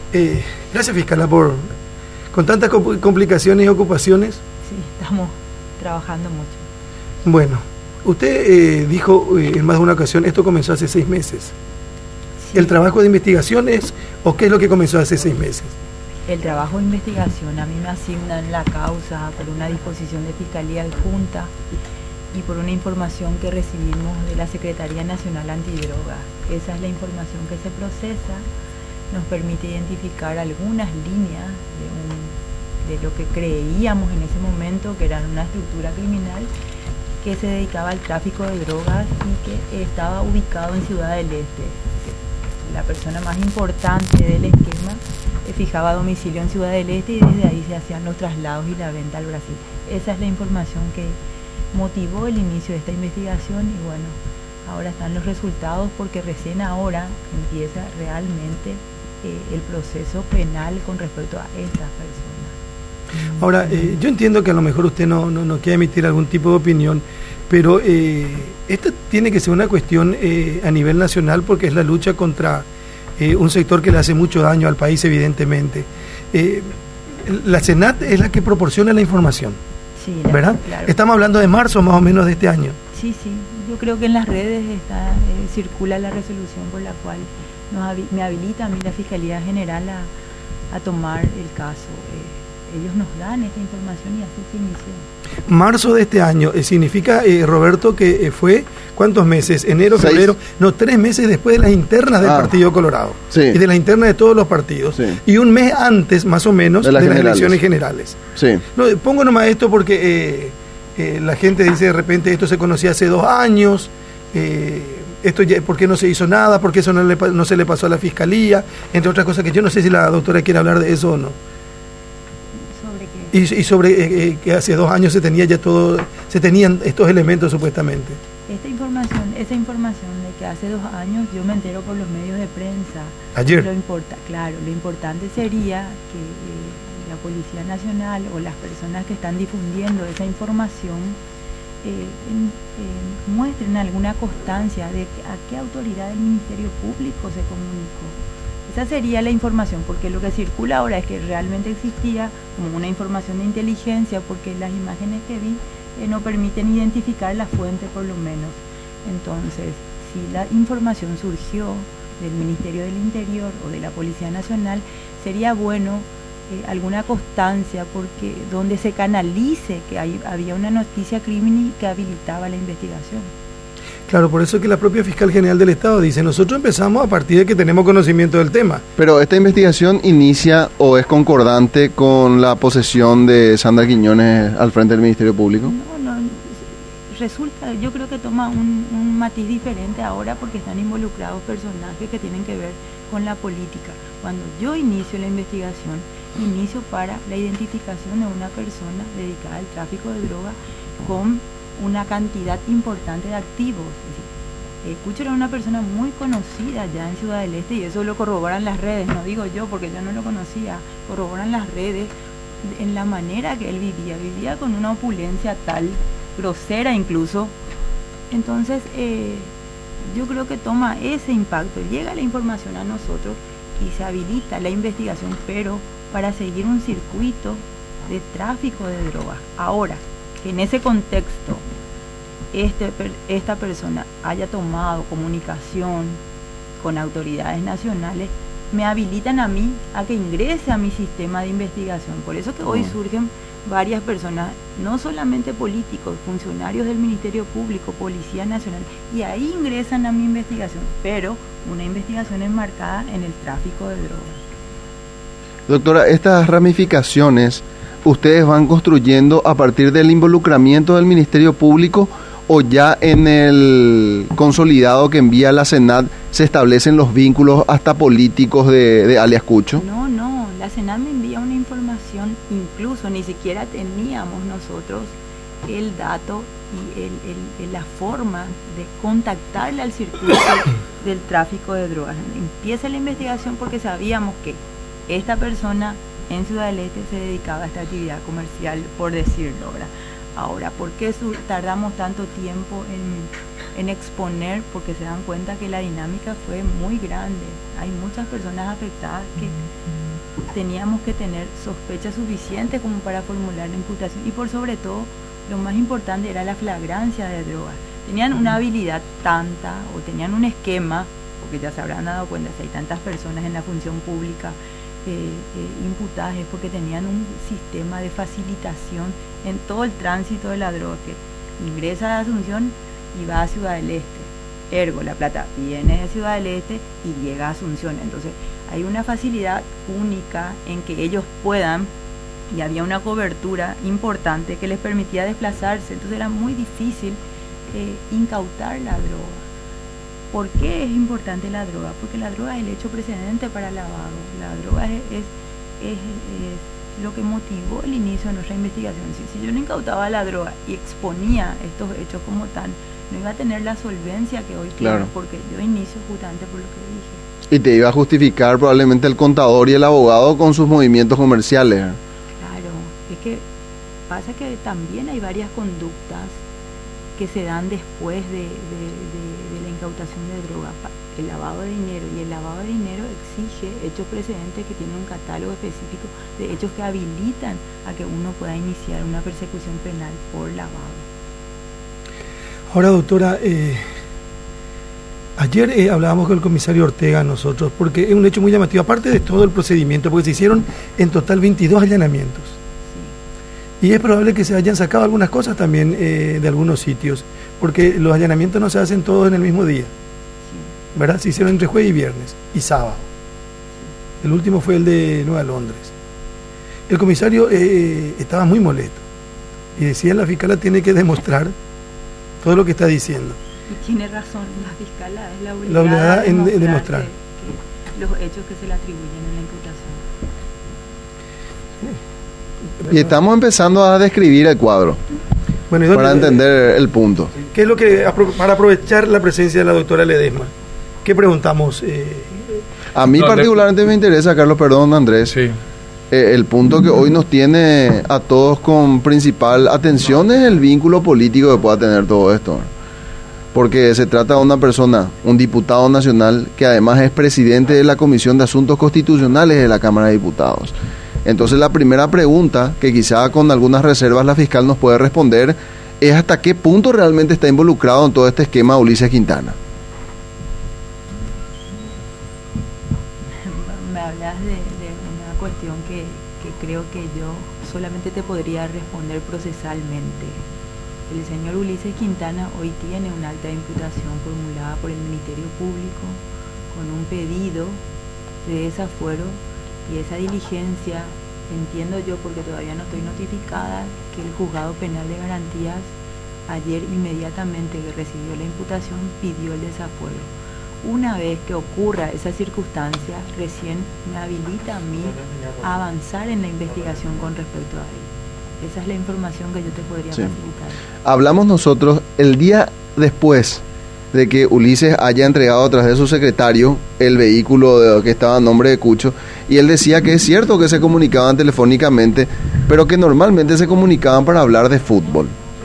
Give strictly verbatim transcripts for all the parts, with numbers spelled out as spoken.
Eh, gracias, fiscala, por con tantas complicaciones y ocupaciones. Sí, estamos trabajando mucho. Bueno, usted eh, dijo eh, en más de una ocasión, esto comenzó hace seis meses. Sí. ¿El trabajo de investigación es, o qué es lo que comenzó hace seis meses? El trabajo de investigación, a mí me asignan la causa por una disposición de Fiscalía Adjunta y por una información que recibimos de la Secretaría Nacional Antidrogas. Esa es la información que se procesa, nos permite identificar algunas líneas de, un, de lo que creíamos en ese momento que era una estructura criminal que se dedicaba al tráfico de drogas y que estaba ubicado en Ciudad del Este. La persona más importante del esquema fijaba domicilio en Ciudad del Este y desde ahí se hacían los traslados y la venta al Brasil. Esa es la información que motivó el inicio de esta investigación y bueno, ahora están los resultados porque recién ahora empieza realmente eh, el proceso penal con respecto a estas personas. Ahora, eh, yo entiendo que a lo mejor usted no, no, no quiere emitir algún tipo de opinión, pero eh, esta tiene que ser una cuestión eh, a nivel nacional porque es la lucha contra eh, un sector que le hace mucho daño al país, evidentemente. Eh, la Senat es la que proporciona la información, sí, la, ¿verdad? Claro. Estamos hablando de marzo más o menos de este año. Sí, sí, yo creo que en las redes está, eh, circula la resolución por la cual nos, me habilita a mí la Fiscalía General a, a tomar el caso. Eh, ellos nos dan esta información y así se inició. Marzo de este año, eh, significa, eh, Roberto, que eh, fue, ¿cuántos meses? Enero, Seis. febrero, no, tres meses después de las internas del ah, Partido Colorado. Sí. Y de las internas de todos los partidos. Sí. Y un mes antes, más o menos, de las, de las generales. elecciones generales. Sí. No, pongo nomás esto porque eh, eh, la gente dice de repente, esto se conocía hace dos años, eh, esto ya, ¿por qué no se hizo nada? ¿Por qué eso no, le, no se le pasó a la Fiscalía? Entre otras cosas que yo no sé si la doctora quiere hablar de eso o no. Y, y sobre eh, eh, que hace dos años se tenía ya todo, se tenían estos elementos supuestamente. Esta información, esa información de que hace dos años yo me entero por los medios de prensa. Ayer. Lo importa, claro, lo importante sería que eh, la Policía Nacional o las personas que están difundiendo esa información eh, en, eh, muestren alguna constancia de que, a qué autoridad del Ministerio Público se comunicó. Esa sería la información, porque lo que circula ahora es que realmente existía como una información de inteligencia, porque las imágenes que vi eh, no permiten identificar la fuente por lo menos. Entonces, si la información surgió del Ministerio del Interior o de la Policía Nacional, sería bueno eh, alguna constancia porque donde se canalice que hay, había una noticia criminal que habilitaba la investigación. Claro, por eso es que la propia Fiscal General del Estado dice, nosotros empezamos a partir de que tenemos conocimiento del tema. Pero esta investigación inicia o es concordante con la posesión de Sandra Quiñones al frente del Ministerio Público. No, no, resulta, yo creo que toma un, un matiz diferente ahora porque están involucrados personajes que tienen que ver con la política. Cuando yo inicio la investigación, inicio para la identificación de una persona dedicada al tráfico de droga con una cantidad importante de activos. Cucho era una persona muy conocida ya en Ciudad del Este y eso lo corroboran las redes, no digo yo porque yo no lo conocía, corroboran las redes en la manera que él vivía, vivía con una opulencia tal, grosera incluso. Entonces eh, yo creo que toma ese impacto, llega la información a nosotros y se habilita la investigación, pero para seguir un circuito de tráfico de drogas. Ahora, que en ese contexto este, esta persona haya tomado comunicación con autoridades nacionales, me habilitan a mí a que ingrese a mi sistema de investigación. Por eso que hoy surgen varias personas, no solamente políticos, funcionarios del Ministerio Público, Policía Nacional, y ahí ingresan a mi investigación, pero una investigación enmarcada en el tráfico de drogas. Doctora, estas ramificaciones ¿ustedes van construyendo a partir del involucramiento del Ministerio Público o ya en el consolidado que envía la Senat se establecen los vínculos hasta políticos de, de alias Cucho? No, no, la Senat me envía una información, incluso ni siquiera teníamos nosotros el dato y el, el, el, la forma de contactarle al circuito del tráfico de drogas. Empieza la investigación porque sabíamos que esta persona en Ciudad del Este se dedicaba a esta actividad comercial, por decirlo, ¿verdad? Ahora, ¿por qué tardamos tanto tiempo en, en exponer, porque se dan cuenta que la dinámica fue muy grande. Hay muchas personas afectadas que teníamos que tener sospechas suficientes como para formular la imputación, y por sobre todo, lo más importante era la flagrancia de drogas. Tenían una habilidad tanta, o tenían un esquema, porque ya se habrán dado cuenta, si hay tantas personas en la función pública eh, eh, imputadas, es porque tenían un sistema de facilitación en todo el tránsito de la droga, que ingresa a Asunción y va a Ciudad del Este. Ergo, la plata viene de Ciudad del Este y llega a Asunción. Entonces, hay una facilidad única en que ellos puedan, y había una cobertura importante que les permitía desplazarse. Entonces, era muy difícil eh, incautar la droga. ¿Por qué es importante la droga? Porque la droga es el hecho precedente para el lavado. La droga es, es, es, es lo que motivó el inicio de nuestra investigación. Si, si yo no incautaba la droga y exponía estos hechos como tal, no iba a tener la solvencia que hoy Claro. tengo, porque yo inicio justamente por lo que dije. Y te iba a justificar probablemente el contador y el abogado con sus movimientos comerciales. Claro, es que pasa que también hay varias conductas que se dan después de, de, de, de la incautación de droga. El lavado de dinero, y el lavado de dinero exige hechos precedentes que tienen un catálogo específico de hechos que habilitan a que uno pueda iniciar una persecución penal por lavado. Ahora, doctora, eh, ayer eh, hablábamos con el comisario Ortega nosotros, porque es un hecho muy llamativo, aparte de todo el procedimiento, porque se hicieron en total veintidós allanamientos. Y es probable que se hayan sacado algunas cosas también eh, de algunos sitios, porque los allanamientos no se hacen todos en el mismo día, ¿verdad? Se hicieron entre jueves y viernes y sábado. El último fue el de Nueva Londres. El comisario eh, estaba muy molesto y decía: la fiscala tiene que demostrar todo lo que está diciendo. Y tiene razón, la fiscala es la obligada, La obligada en demostrar demostrar. que, que los hechos que se le atribuyen en la imputación. Y estamos empezando a describir el cuadro Bueno, ¿y para dónde- entender el punto. ¿Qué es lo que, apro- para aprovechar la presencia de la doctora Ledesma, qué preguntamos? Eh, A mí No, le- particularmente me interesa, Carlos, perdón, Andrés, Sí. eh, el punto que hoy nos tiene a todos con principal atención es el vínculo político que pueda tener todo esto. Porque se trata de una persona, un diputado nacional, que además es presidente de la Comisión de Asuntos Constitucionales de la Cámara de Diputados. Entonces la primera pregunta, que quizá con algunas reservas la fiscal nos puede responder, es hasta qué punto realmente está involucrado en todo este esquema Ulises Quintana. Me hablas de, de una cuestión que, que creo que yo solamente te podría responder procesalmente. El señor Ulises Quintana hoy tiene una alta imputación formulada por el Ministerio Público con un pedido de desafuero, y esa diligencia, entiendo yo, porque todavía no estoy notificada, que el Juzgado Penal de Garantías ayer, inmediatamente que recibió la imputación, pidió el desafuero. Una vez que ocurra esa circunstancia, recién me habilita a mí a avanzar en la investigación con respecto a él. Esa es la información que yo te podría Sí. facilitar. Hablamos nosotros el día después de que Ulises haya entregado a través de su secretario el vehículo de, que estaba a nombre de Cucho, y él decía que es cierto que se comunicaban telefónicamente, pero que normalmente se comunicaban para hablar de fútbol.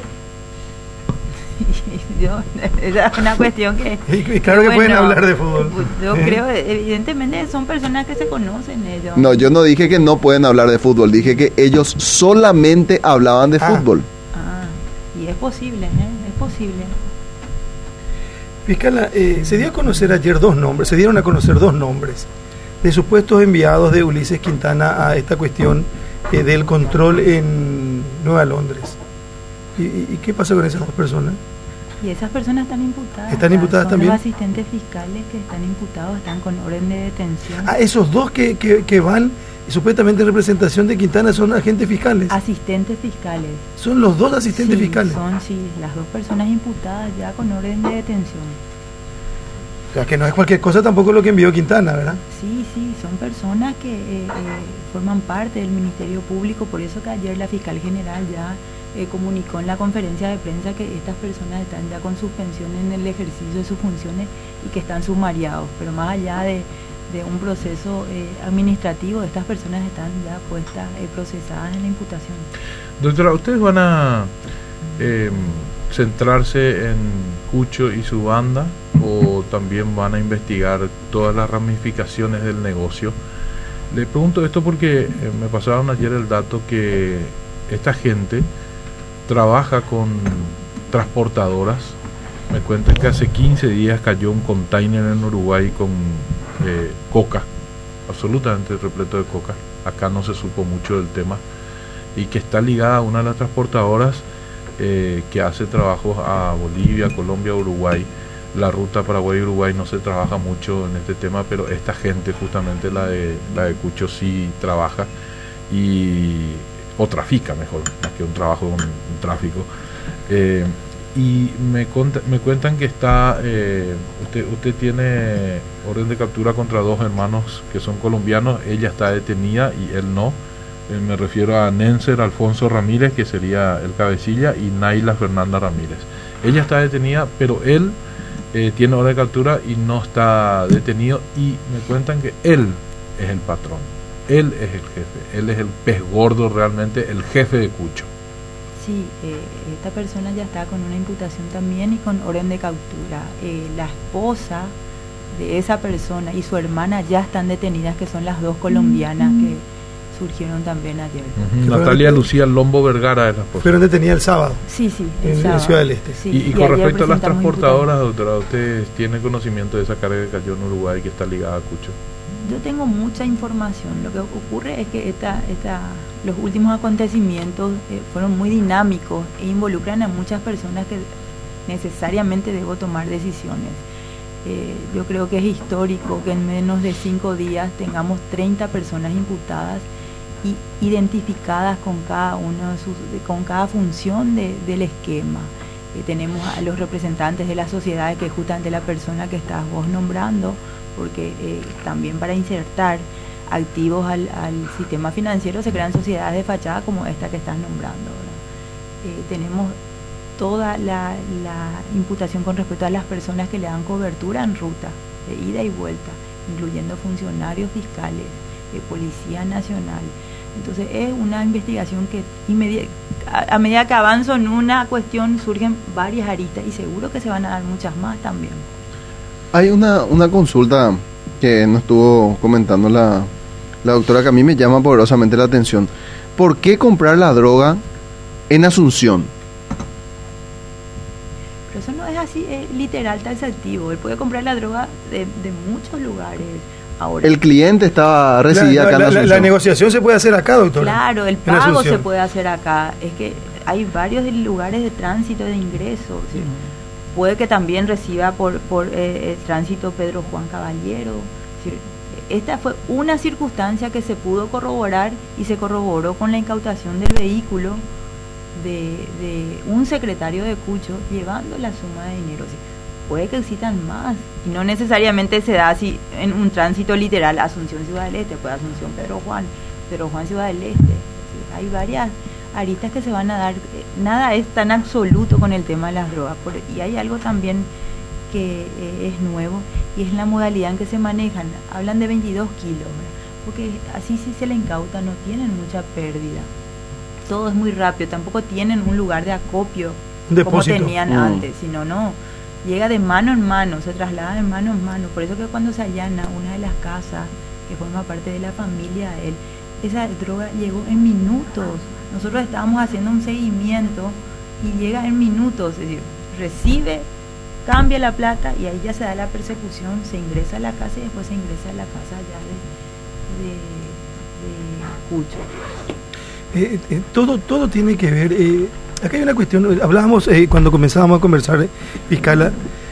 Yo, esa es una cuestión que... y claro que pueden hablar de fútbol. Yo ¿Eh? creo, evidentemente, son personas que se conocen ellos. No, yo no dije que no pueden hablar de fútbol, dije que ellos solamente hablaban de Ah. fútbol. Ah, y es posible, ¿eh? Es posible. Fiscala, eh, se dio a conocer ayer dos nombres, se dieron a conocer dos nombres de supuestos enviados de Ulises Quintana a esta cuestión eh, del control en Nueva Londres. ¿Y, y, y qué pasó con esas dos personas? Y esas personas están imputadas. ¿Están imputadas Son también? Los asistentes fiscales que están imputados, están con orden de detención. Ah, esos dos que, que, que van supuestamente en representación de Quintana son agentes fiscales. Asistentes fiscales. Son los dos asistentes Sí, fiscales. Son, sí, las dos personas imputadas ya con orden de detención. O sea, que no es cualquier cosa tampoco lo que envió Quintana, ¿verdad? Sí, sí, son personas que eh, eh, forman parte del Ministerio Público, por eso que ayer la fiscal general ya eh, comunicó en la conferencia de prensa que estas personas están ya con suspensión en el ejercicio de sus funciones y que están sumariados, pero más allá de, de un proceso eh, administrativo, estas personas están ya puestas, eh, procesadas en la imputación. Doctora, ustedes van a eh, centrarse en Cucho y su banda, o también van a investigar todas las ramificaciones del negocio? Le pregunto esto porque eh, me pasaron ayer el dato que esta gente trabaja con transportadoras. Me cuentan que hace quince días cayó un container en Uruguay con eh, coca, absolutamente repleto de coca. Acá no se supo mucho del tema, y que está ligada a una de las transportadoras eh, que hace trabajos a Bolivia, Colombia, Uruguay. La ruta Paraguay-Uruguay no se trabaja mucho en este tema, pero esta gente, justamente la de la de Cucho, sí trabaja y o trafica, mejor, más que un trabajo, un, un tráfico. Eh, y me, conta, me cuentan que está, eh, usted, usted tiene orden de captura contra dos hermanos que son colombianos. Ella está detenida y él no. Eh, me refiero a Nenser Alfonso Ramírez, que sería el cabecilla, y Naila Fernanda Ramírez. Ella está detenida, pero él eh, tiene orden de captura y no está detenido, y me cuentan que él es el patrón, él es el jefe, él es el pez gordo, realmente el jefe de Cucho. Sí, eh, esta persona ya está con una imputación también y con orden de captura. Eh, la esposa de esa persona y su hermana ya están detenidas, que son las dos colombianas mm. que surgieron también ayer. Uh-huh. Natalia Lucía Lombo Vergara es la esposa. Pero detenida el sábado. Sí, sí. En, sábado. en Ciudad del Este. Sí, y, y, y con respecto a las transportadoras, imputados. doctora, ¿usted tiene conocimiento de esa carga que cayó en Uruguay que está ligada a Cucho? Yo tengo mucha información. Lo que ocurre es que esta, esta, los últimos acontecimientos eh, fueron muy dinámicos e involucran a muchas personas que necesariamente debo tomar decisiones. Eh, yo creo que es histórico que en menos de cinco días tengamos treinta personas imputadas y identificadas con cada uno de sus, con cada función de, del esquema. Eh, tenemos a los representantes de las sociedades, que es justamente la persona que estás vos nombrando, porque eh, también para insertar activos al, al sistema financiero se crean sociedades de fachada como esta que estás nombrando, ¿verdad? Eh, tenemos toda la, la imputación con respecto a las personas que le dan cobertura en ruta, de ida y vuelta, incluyendo funcionarios fiscales, de Policía Nacional. Entonces es una investigación que inmedi- a, a medida que avanzo en una cuestión surgen varias aristas, y seguro que se van a dar muchas más también. Hay una, una consulta que nos estuvo comentando la, la doctora, que a mí me llama poderosamente la atención. ¿Por qué comprar la droga en Asunción? Pero eso no es así, es literal taxativo. Él puede comprar la droga de, de muchos lugares. Ahora, el cliente estaba residía la, acá la, en la, Asunción. la negociación se puede hacer acá, doctora. Claro, el pago se puede hacer acá. Es que hay varios lugares de tránsito, de ingreso. ¿Sí? Puede que también reciba por, por eh, el tránsito Pedro Juan Caballero. ¿Sí? Esta fue una circunstancia que se pudo corroborar, y se corroboró con la incautación del vehículo de, de un secretario de Cucho llevando la suma de dinero. ¿Sí? Puede que existan más, y no necesariamente se da así en un tránsito literal Asunción Ciudad del Este, pues Asunción Pedro Juan, Pedro Juan Ciudad del Este. ¿Sí? Hay varias aristas que se van a dar. Nada es tan absoluto con el tema de las drogas, por, y hay algo también que eh, es nuevo, y es la modalidad en que se manejan. Hablan de veintidós kilos, ¿verdad? Porque así, si se le incauta, no tienen mucha pérdida, todo es muy rápido, tampoco tienen un lugar de acopio como tenían mm. antes, sino no, llega de mano en mano, se traslada de mano en mano. Por eso que cuando se allana una de las casas que forma parte de la familia de él, esa droga llegó en minutos. Nosotros estábamos haciendo un seguimiento y llega en minutos, es decir, recibe, cambia la plata, y ahí ya se da la persecución, se ingresa a la casa y después se ingresa a la casa ya de, de, de Cucho. Eh, eh, todo, todo tiene que ver, eh, acá hay una cuestión, hablábamos eh, cuando comenzábamos a conversar, eh, Fiscala,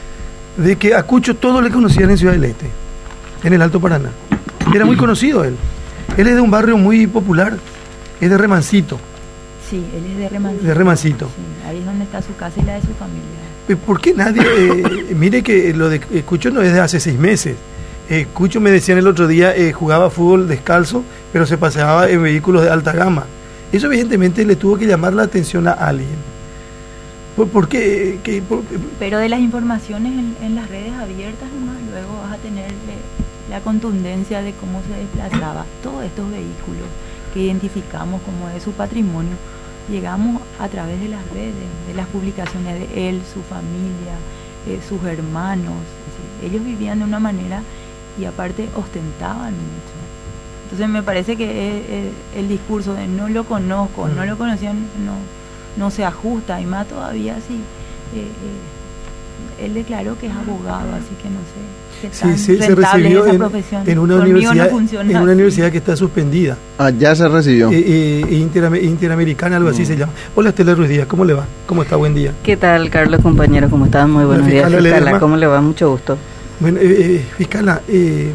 de que a Cucho todos le conocían en Ciudad del Este, en el Alto Paraná. Era muy conocido él. Él es de un barrio muy popular, es de Remancito. Sí, él es de Remancito. De Remancito. Sí, ahí es donde está su casa y la de su familia. ¿Por qué nadie? Eh, mire que lo de Cucho no es de hace seis meses. Eh, Cucho, me decían el otro día, eh, jugaba fútbol descalzo, pero se paseaba en vehículos de alta gama. Eso evidentemente le tuvo que llamar la atención a alguien. ¿Por, por qué? ¿Qué por, pero de las informaciones en, en las redes abiertas, más luego vas a tener eh, la contundencia de cómo se desplazaba. Todos estos vehículos que identificamos como de su patrimonio llegamos a través de las redes, de las publicaciones de él, su familia, eh, sus hermanos. Es decir, ellos vivían de una manera y aparte ostentaban mucho. Entonces me parece que eh, eh, el discurso de no lo conozco, mm. no lo conocían, no, no se ajusta, y más todavía si eh, eh, él declaró que es abogado, así que no sé. Sí, sí, se recibió en, en, una universidad, no en una universidad que está suspendida. Ah, ya se recibió. Eh, eh, Interamer, Interamericana, algo mm. así se llama. Hola, Estela Ruiz Díaz, ¿cómo le va? ¿Cómo está? Buen día. ¿Qué tal, Carlos, compañero? ¿Cómo estás? Muy buenos días, fiscala. ¿Cómo le va? Mucho gusto. Bueno, eh, eh, fiscala, eh,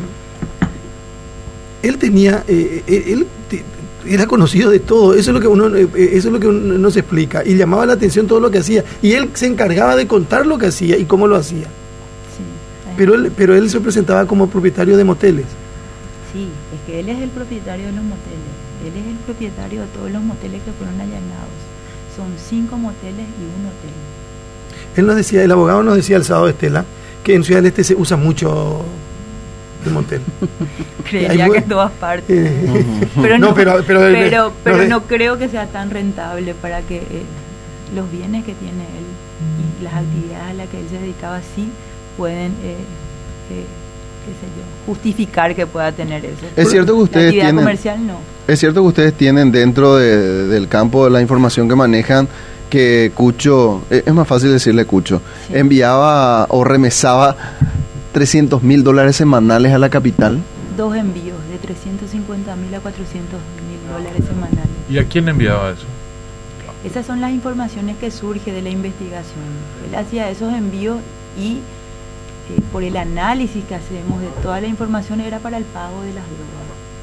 él tenía, eh, él te, era conocido de todo, eso es lo que uno, eh, eso es lo que uno no se explica, y llamaba la atención todo lo que hacía, y él se encargaba de contar lo que hacía y cómo lo hacía. Pero él, pero él se presentaba como propietario de moteles. Sí, es que él es el propietario de los moteles. Él es el propietario de todos los moteles que fueron allanados. Son cinco moteles y un hotel. Él nos decía, el abogado nos decía el sábado, Estela, que en Ciudad del Este se usa mucho el motel. Creía que en todas partes. Eh, pero no, no, pero, pero, pero, pero no, de, no creo que sea tan rentable para que eh, los bienes que tiene él y las actividades a las que él se dedicaba sí pueden, eh, eh, qué sé yo, justificar que pueda tener eso. Es cierto que ustedes tienen, comercial no. Es cierto que ustedes tienen dentro de, del campo de la información que manejan que Cucho, es más fácil decirle Cucho, sí. enviaba o remesaba trescientos mil dólares semanales a la capital. Dos envíos de trescientos cincuenta mil a cuatrocientos mil dólares semanales. ¿Y a quién enviaba eso? Esas son las informaciones que surgen de la investigación. Él hacía esos envíos y Eh, por el análisis que hacemos de toda la información era para el pago de las drogas.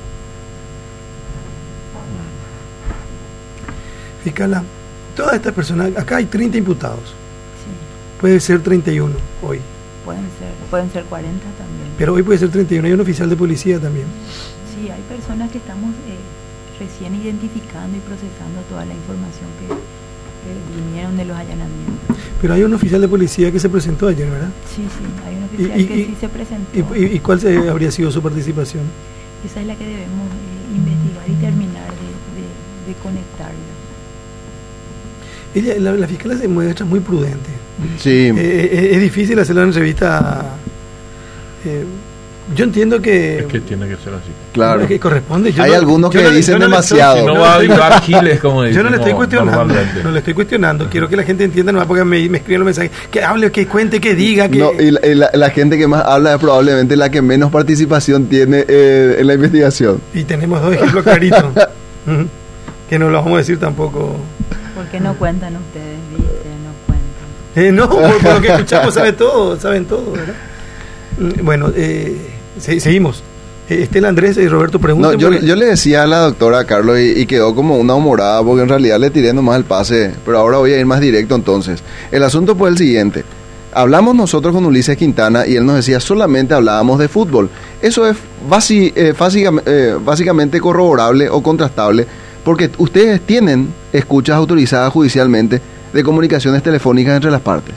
Fiscala, todas estas personas, acá hay treinta imputados. Sí. Puede ser treinta y uno hoy. Pueden ser, pueden ser cuarenta también. Pero hoy puede ser treinta y uno, hay un oficial de policía también. Sí, hay personas que estamos eh, recién identificando y procesando toda la información que, que vinieron de los allanamientos. Pero hay un oficial de policía que se presentó ayer, ¿verdad? Sí, sí, hay un oficial y, que y, sí se presentó. ¿Y, y, y cuál se, habría sido su participación? Esa es la que debemos eh, investigar y terminar de, de, de conectarla. Ella, la, la fiscal se muestra muy prudente. Sí. Eh, eh, es difícil hacer una entrevista. Eh, yo entiendo que... Es que tiene que ser así. Claro. Es que corresponde. Yo Hay no, algunos que no, dicen no demasiado. Si no va a avivar giles, como dicen. Yo no le estoy cuestionando. No le estoy cuestionando. Quiero que la gente entienda, no porque me, me escriben los mensajes. Que hable, que cuente, que diga. Que... No, y la, y la, la gente que más habla es probablemente la que menos participación tiene eh, en la investigación. Y tenemos dos ejemplos claritos. uh-huh. Que no los vamos a decir tampoco. ¿Por qué no cuentan ustedes, viste? No cuentan. Eh, no, por, por lo que escuchamos saben todo, saben todo, ¿verdad? Bueno, eh... Se, seguimos. Eh, Estela, Andrés y Roberto preguntan. No, yo, porque... yo le decía a la doctora Carlos y, y quedó como una humorada porque en realidad le tiré nomás el pase, pero ahora voy a ir más directo entonces. El asunto fue el siguiente. Hablamos nosotros con Ulises Quintana y él nos decía solamente hablábamos de fútbol. Eso es basi, eh, básicamente, eh, básicamente corroborable o contrastable porque ustedes tienen escuchas autorizadas judicialmente de comunicaciones telefónicas entre las partes.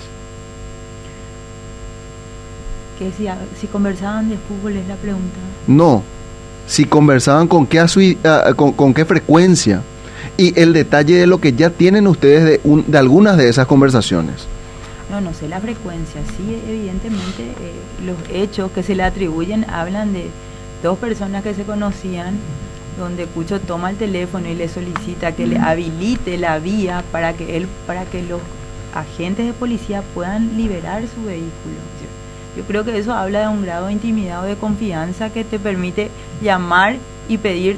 Que si, si conversaban de fútbol es la pregunta. No, si conversaban con qué, asu, uh, con, con qué frecuencia y el detalle de lo que ya tienen ustedes de, un, de algunas de esas conversaciones. No, no sé la frecuencia, sí, evidentemente eh, los hechos que se le atribuyen hablan de dos personas que se conocían, donde Cucho toma el teléfono y le solicita que le habilite la vía para que él, para que los agentes de policía puedan liberar su vehículo. Yo creo que eso habla de un grado de intimidad o de confianza que te permite llamar y pedir.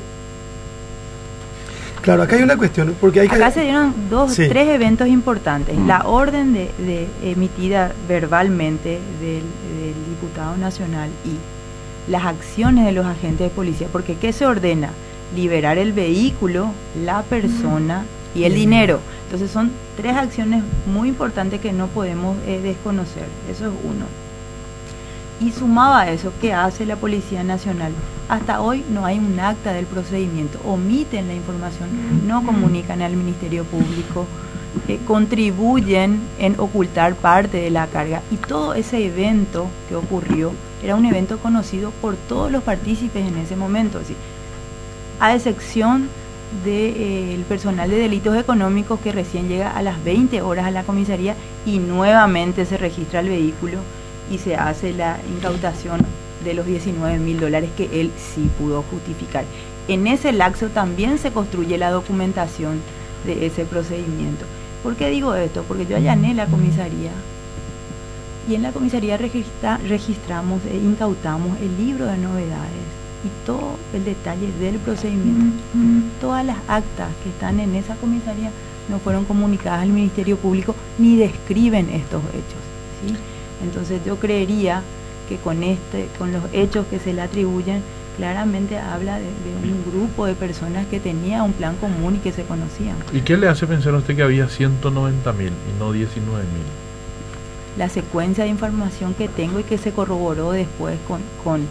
Claro, acá hay una cuestión, porque hay acá que... se dieron dos, sí. tres eventos importantes. Mm. La orden de, de emitida verbalmente del, del diputado nacional y las acciones de los agentes de policía, porque ¿qué se ordena? Liberar el vehículo, la persona mm. y el mm. dinero. Entonces son tres acciones muy importantes que no podemos eh, desconocer. Eso es uno. Y sumaba a eso, ¿qué hace la Policía Nacional? Hasta hoy no hay un acta del procedimiento, omiten la información, no comunican al Ministerio Público, eh, contribuyen en ocultar parte de la carga. Y todo ese evento que ocurrió era un evento conocido por todos los partícipes en ese momento, así, a excepción del de, eh, personal de delitos económicos que recién llega a las veinte horas a la comisaría y nuevamente se registra el vehículo y se hace la incautación de los diecinueve mil dólares que él sí pudo justificar. En ese lapso también se construye la documentación de ese procedimiento. ¿Por qué digo esto? Porque yo allané la comisaría y en la comisaría registra, registramos e incautamos el libro de novedades y todo el detalle del procedimiento. Todas las actas que están en esa comisaría no fueron comunicadas al Ministerio Público ni describen estos hechos, ¿sí? Entonces yo creería que con este, con los hechos que se le atribuyen, claramente habla de, de un grupo de personas que tenía un plan común y que se conocían. ¿Y qué le hace pensar a usted que había ciento noventa mil y no diecinueve mil? La secuencia de información que tengo y que se corroboró después con, con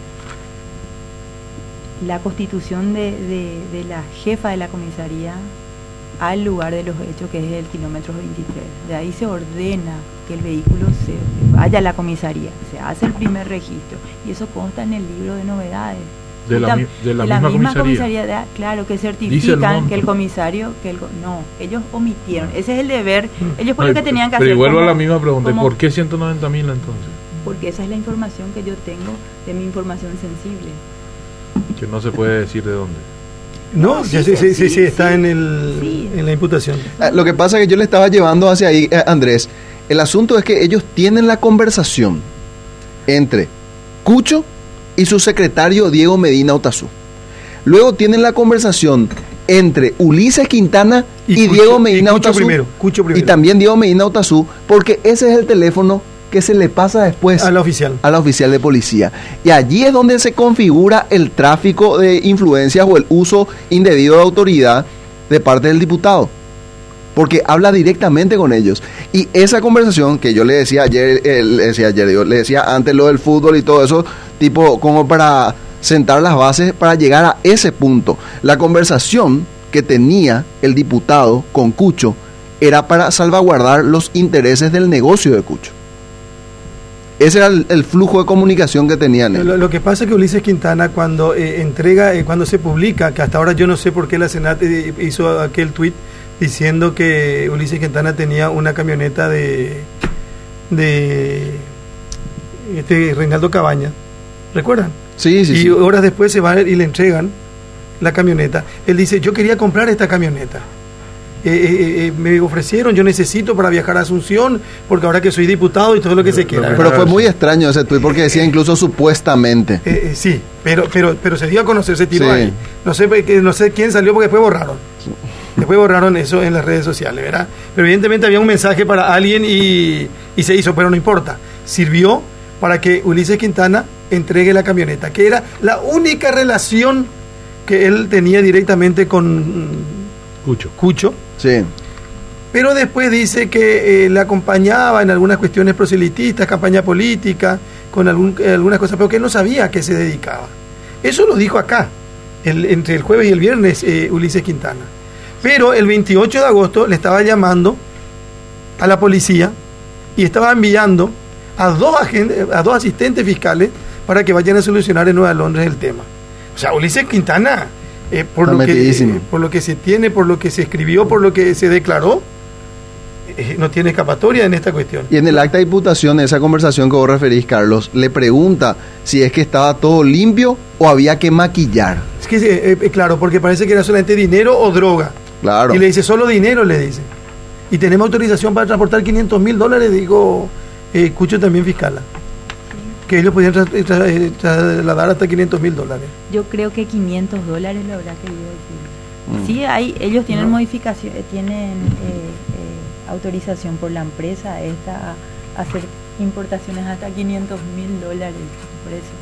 la constitución de, de, de la jefa de la comisaría al lugar de los hechos, que es el kilómetro veintitrés. De ahí se ordena que el vehículo se vaya a la comisaría, se hace el primer registro y eso consta en el libro de novedades. De la, de la, de la misma, misma comisaría, comisaría de, claro, que certifican el que el comisario, que el, no, ellos omitieron, ese es el deber, ellos por no, lo que tenían que pero hacer. Pero vuelvo como, a la misma pregunta, como, ¿por qué ciento noventa mil entonces? Porque esa es la información que yo tengo de mi información sensible. Que no se puede decir de dónde. No, no sí, sí, sí, sí, sí, sí, sí, está sí, en, el, sí. en la imputación. Eh, lo que pasa es que yo le estaba llevando hacia ahí, eh, Andrés. El asunto es que ellos tienen la conversación entre Cucho y su secretario Diego Medina Otazú. Luego tienen la conversación entre Ulises Quintana y, y Cucho, Diego Medina y Cucho Otazú. Primero, Cucho primero. Y también Diego Medina Otazú, porque ese es el teléfono que se le pasa después a la oficial. a la oficial de policía. Y allí es donde se configura el tráfico de influencias o el uso indebido de autoridad de parte del diputado. Porque habla directamente con ellos. Y esa conversación que yo le decía ayer, eh, le decía ayer, digo, le decía antes lo del fútbol y todo eso, tipo como para sentar las bases para llegar a ese punto. La conversación que tenía el diputado con Cucho era para salvaguardar los intereses del negocio de Cucho. Ese era el, el flujo de comunicación que tenían ellos. Lo, lo que pasa es que Ulises Quintana cuando eh, entrega, eh, cuando se publica, que hasta ahora yo no sé por qué la Senat eh, hizo aquel tuit diciendo que Ulises Quintana tenía una camioneta de de este Reinaldo Cabaña, ¿recuerdan? Sí, sí, y sí. horas después se van y le entregan la camioneta. Él dice, yo quería comprar esta camioneta. Eh, eh, eh, me ofrecieron, yo necesito para viajar a Asunción, porque ahora que soy diputado y todo lo que se quiera. Pero fue muy extraño ese tuit porque decía incluso supuestamente. Eh, eh, sí, pero pero pero se dio a conocer, se tiró Sí. ahí. No sé, no sé quién salió porque después borraron. Después borraron eso en las redes sociales, ¿verdad? Pero evidentemente había un mensaje para alguien y, y se hizo, pero no importa. Sirvió para que Ulises Quintana entregue la camioneta, que era la única relación que él tenía directamente con Cucho. Cucho. Sí. Pero después dice que eh, le acompañaba en algunas cuestiones proselitistas, campaña política, con algún, eh, algunas cosas, pero que él no sabía a qué se dedicaba. Eso lo dijo acá, el, entre el jueves y el viernes, eh, Ulises Quintana. Pero el veintiocho de agosto le estaba llamando a la policía y estaba enviando a dos, agentes, a dos asistentes fiscales para que vayan a solucionar en Nueva Londres el tema. O sea, Ulises Quintana... Eh, por, lo que, eh, por lo que se tiene, por lo que se escribió, por lo que se declaró, eh, no tiene escapatoria en esta cuestión. Y en el acta de imputación, esa conversación que vos referís, Carlos, le pregunta si es que estaba todo limpio o había que maquillar. Es que, eh, eh, claro, porque parece que era solamente dinero o droga. Claro. Y le dice, solo dinero, le dice. Y tenemos autorización para transportar quinientos mil dólares, digo, eh, Cucho también fiscala. Que ellos podían tra- tra- trasladar hasta quinientos mil dólares. Yo creo que quinientos dólares lo habrá querido decir. Mm. Sí, hay, ellos tienen No. modificación, eh, tienen eh, eh, autorización por la empresa esta a hacer importaciones hasta quinientos mil dólares, por eso.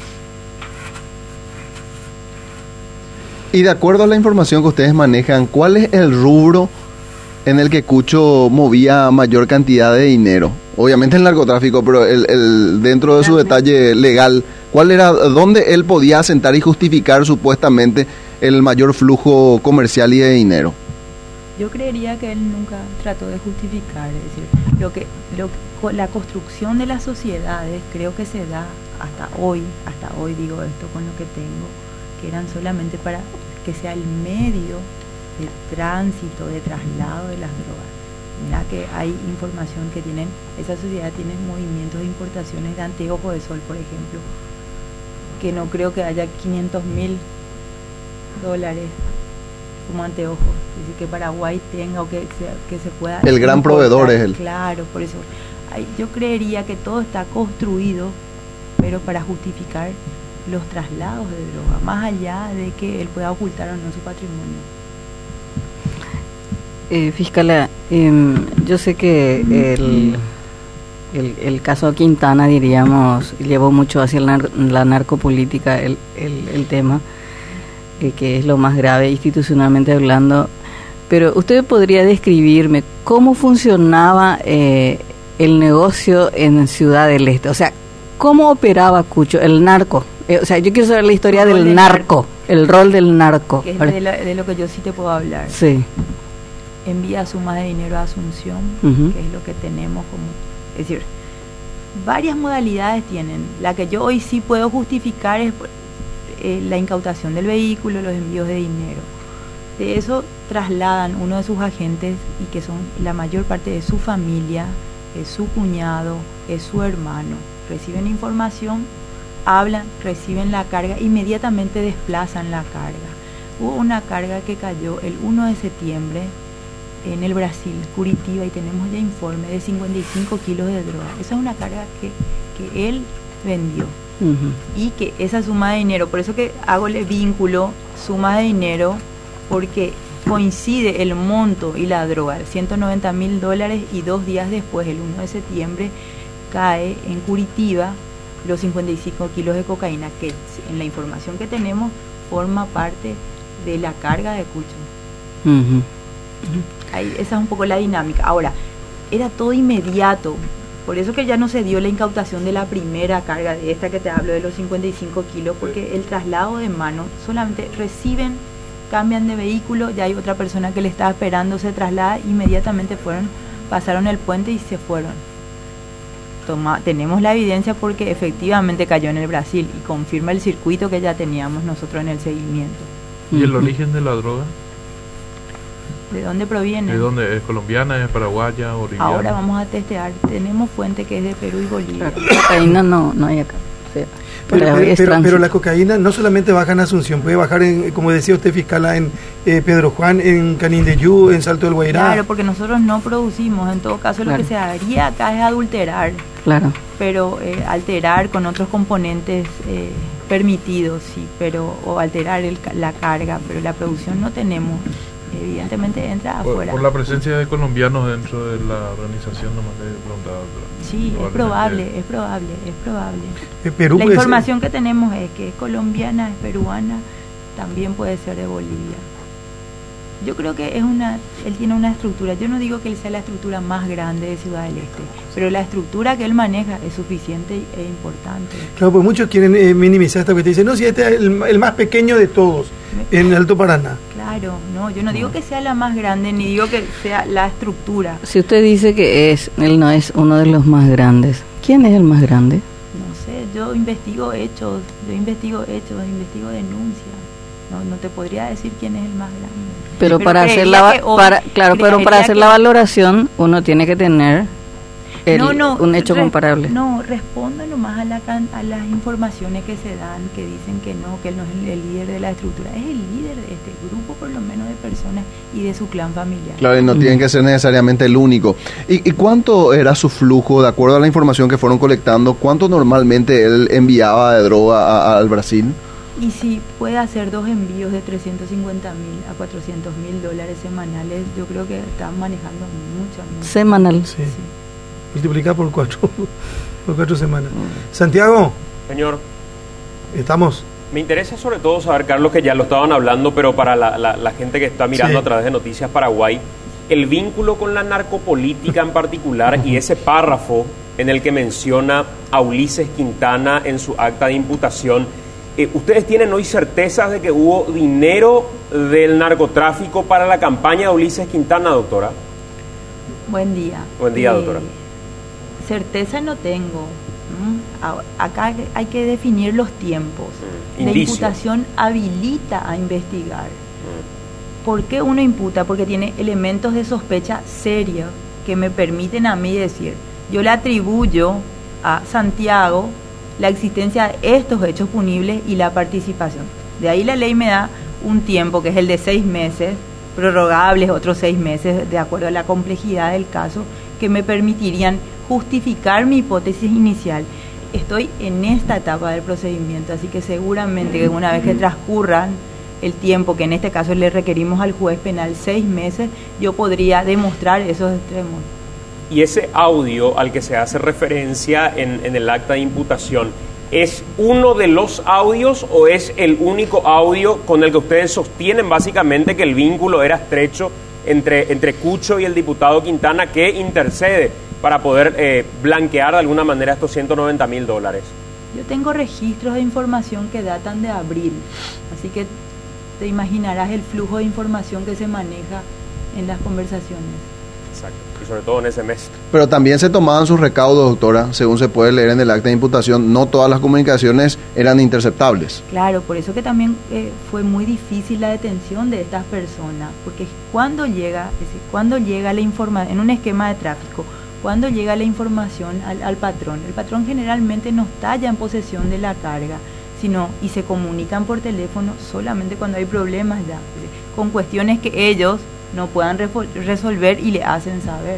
Y de acuerdo a la información que ustedes manejan, ¿cuál es el rubro en el que Cucho movía mayor cantidad de dinero? Obviamente el narcotráfico, pero el, el dentro de su detalle legal, ¿cuál era, dónde él podía asentar y justificar supuestamente el mayor flujo comercial y de dinero? Yo creería que él nunca trató de justificar, es decir, lo que, lo, la construcción de las sociedades creo que se da hasta hoy, hasta hoy digo esto con lo que tengo, que eran solamente para que sea el medio de tránsito, de traslado de las drogas. Mira que hay información que tienen, esa sociedad tiene movimientos de importaciones de anteojos de sol, por ejemplo, que no creo que haya quinientos mil dólares como anteojos, es decir, que Paraguay tenga o que se, que se pueda... El gran proveedor es él. Claro, por eso hay, yo creería que todo está construido, pero para justificar los traslados de droga, más allá de que él pueda ocultar o no su patrimonio. Eh, fiscala, eh, yo sé que el, el, el caso Quintana, diríamos, llevó mucho hacia el nar la narcopolítica, el, el, el tema, eh, que es lo más grave institucionalmente hablando, pero usted podría describirme cómo funcionaba eh, el negocio en Ciudad del Este, o sea, cómo operaba Cucho, el narco, eh, o sea, yo quiero saber la historia el del narco, narco, el rol del narco. Que es de, la, de lo que yo sí te puedo hablar. Sí. Envía sumas de dinero a Asunción, uh-huh. que es lo que tenemos como... Es decir, varias modalidades tienen. La que yo hoy sí puedo justificar es eh, la incautación del vehículo, los envíos de dinero. De eso trasladan uno de sus agentes, y que son la mayor parte de su familia, es su cuñado, es su hermano. Reciben información, hablan, reciben la carga, inmediatamente desplazan la carga. Hubo una carga que cayó el uno de septiembre en el Brasil, Curitiba, y tenemos ya informe de cincuenta y cinco kilos de droga. Esa es una carga que, que él vendió. Uh-huh. Y que esa suma de dinero, por eso que hago el vínculo, suma de dinero, porque coincide el monto y la droga, ciento noventa mil dólares, y dos días después, el uno de septiembre, cae en Curitiba los cincuenta y cinco kilos de cocaína, que en la información que tenemos forma parte de la carga de Cucho. Uh-huh. Ahí, esa es un poco la dinámica. Ahora, era todo inmediato, por eso que ya no se dio la incautación de la primera carga, de esta que te hablo de los cincuenta y cinco kilos, porque el traslado de mano, solamente reciben, cambian de vehículo, ya hay otra persona que le está esperando, se traslada, inmediatamente fueron, pasaron el puente y se fueron. Toma, tenemos la evidencia porque efectivamente cayó en el Brasil y confirma el circuito que ya teníamos nosotros en el seguimiento. ¿Y el origen de la droga? ¿De dónde proviene? ¿De dónde? ¿Es colombiana, es paraguaya, boliviana? Ahora vamos a testear. Tenemos fuente que es de Perú y Bolivia. Claro, cocaína no, no hay acá. O sea, pero, pero, pero, pero la cocaína no solamente baja en Asunción, puede bajar, en, como decía usted, fiscala, en eh, Pedro Juan, en Canindeyú, en Salto del Guairá. Claro, porque nosotros no producimos. En todo caso, claro, lo que se haría acá es adulterar. Claro. Pero eh, alterar con otros componentes eh, permitidos, sí, pero o alterar el, la carga, pero la producción no tenemos. Evidentemente entra por, afuera. Por la presencia de colombianos dentro de la organización, nomás le preguntaba. Sí, es probable, es probable, es probable. Eh, Perú la información ser. que tenemos es que es colombiana, es peruana, también puede ser de Bolivia. Yo creo que es una, él tiene una estructura, yo no digo que él sea la estructura más grande de Ciudad del Este, pero la estructura que él maneja es suficiente e importante. Claro, pues muchos quieren eh, minimizar esta cuestión, dicen, no, si este es el, el más pequeño de todos, Me, en Alto Paraná. Claro, no, yo no digo que sea la más grande, ni digo que sea la estructura. Si usted dice que es, él no es uno de los más grandes, ¿quién es el más grande? No sé, yo investigo hechos, yo investigo hechos, investigo denuncias. No, no te podría decir quién es el más grande. Pero, pero para hacer la hoy, para claro, pero para hacer la valoración uno tiene que tener el, no, no, un hecho re, comparable. No, responda nomás a, la, a las informaciones que se dan, que dicen que no, que él no es el, el líder de la estructura, es el líder de este grupo, por lo menos de personas y de su clan familiar. Claro, y no mm. tienen que ser necesariamente el único. ¿Y, ¿Y cuánto era su flujo, de acuerdo a la información que fueron colectando, cuánto normalmente él enviaba de droga a, a, al Brasil? Y si puede hacer dos envíos de trescientos cincuenta mil a cuatrocientos mil dólares semanales, yo creo que están manejando mucho. mucho. Semanal. Sí. sí. Multiplicar por cuatro, por cuatro semanas. Santiago. Señor. Estamos. Me interesa sobre todo saber, Carlos, que ya lo estaban hablando, pero para la, la, la gente que está mirando sí. a través de Noticias Paraguay, el vínculo con la narcopolítica en particular y ese párrafo en el que menciona a Ulises Quintana en su acta de imputación. Eh, ¿Ustedes tienen hoy certezas de que hubo dinero del narcotráfico para la campaña de Ulises Quintana, doctora? Buen día. Buen día, eh, doctora. Certeza no tengo. ¿Mm? Acá hay que definir los tiempos. Mm. La imputación habilita a investigar. Mm. ¿por qué uno imputa? Porque tiene elementos de sospecha serios que me permiten a mí decir, yo le atribuyo a Santiago la existencia de estos hechos punibles y la participación. De ahí la ley me da un tiempo, que es el de seis meses, prorrogables otros seis meses, de acuerdo a la complejidad del caso, que me permitirían justificar mi hipótesis inicial. Estoy en esta etapa del procedimiento, así que seguramente que una vez que transcurran el tiempo, que en este caso le requerimos al juez penal seis meses, yo podría demostrar esos extremos. Y ese audio al que se hace referencia en, en el acta de imputación, ¿es uno de los audios o es el único audio con el que ustedes sostienen básicamente que el vínculo era estrecho entre, entre Cucho y el diputado Quintana, que intercede para poder eh, blanquear de alguna manera estos ciento noventa mil dólares? Yo tengo registros de información que datan de abril, así que te imaginarás el flujo de información que se maneja en las conversaciones. Exacto, y sobre todo en ese mes. Pero también se tomaban sus recaudos, doctora, según se puede leer en el acta de imputación, no todas las comunicaciones eran interceptables. Claro, por eso que también eh, fue muy difícil la detención de estas personas, porque cuando llega, es decir, cuando llega la información, en un esquema de tráfico, cuando llega la información al, al patrón, el patrón generalmente no está ya en posesión de la carga, sino y se comunican por teléfono solamente cuando hay problemas ya, es decir, con cuestiones que ellos no puedan resolver y le hacen saber.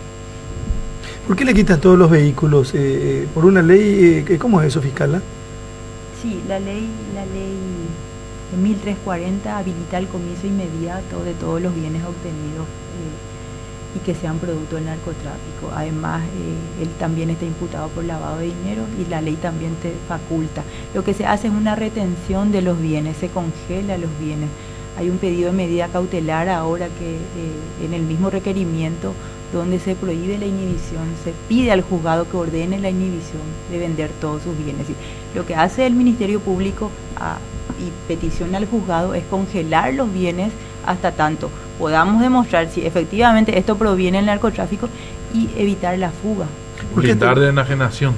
¿Por qué le quitan todos los vehículos? Eh, ¿Por una ley? Eh, ¿Cómo es eso, fiscal? Sí, la ley la ley mil trescientos cuarenta habilita el comiso inmediato de todos los bienes obtenidos eh, y que sean producto del narcotráfico. Además, eh, él también está imputado por lavado de dinero y la ley también te faculta. Lo que se hace es una retención de los bienes, se congela los bienes. Hay un pedido de medida cautelar ahora que eh, en el mismo requerimiento donde se prohíbe la inhibición, se pide al juzgado que ordene la inhibición de vender todos sus bienes. Lo que hace el Ministerio Público a, y petición al juzgado es congelar los bienes hasta tanto podamos demostrar si efectivamente esto proviene del narcotráfico y evitar la fuga. Blindar de enajenación.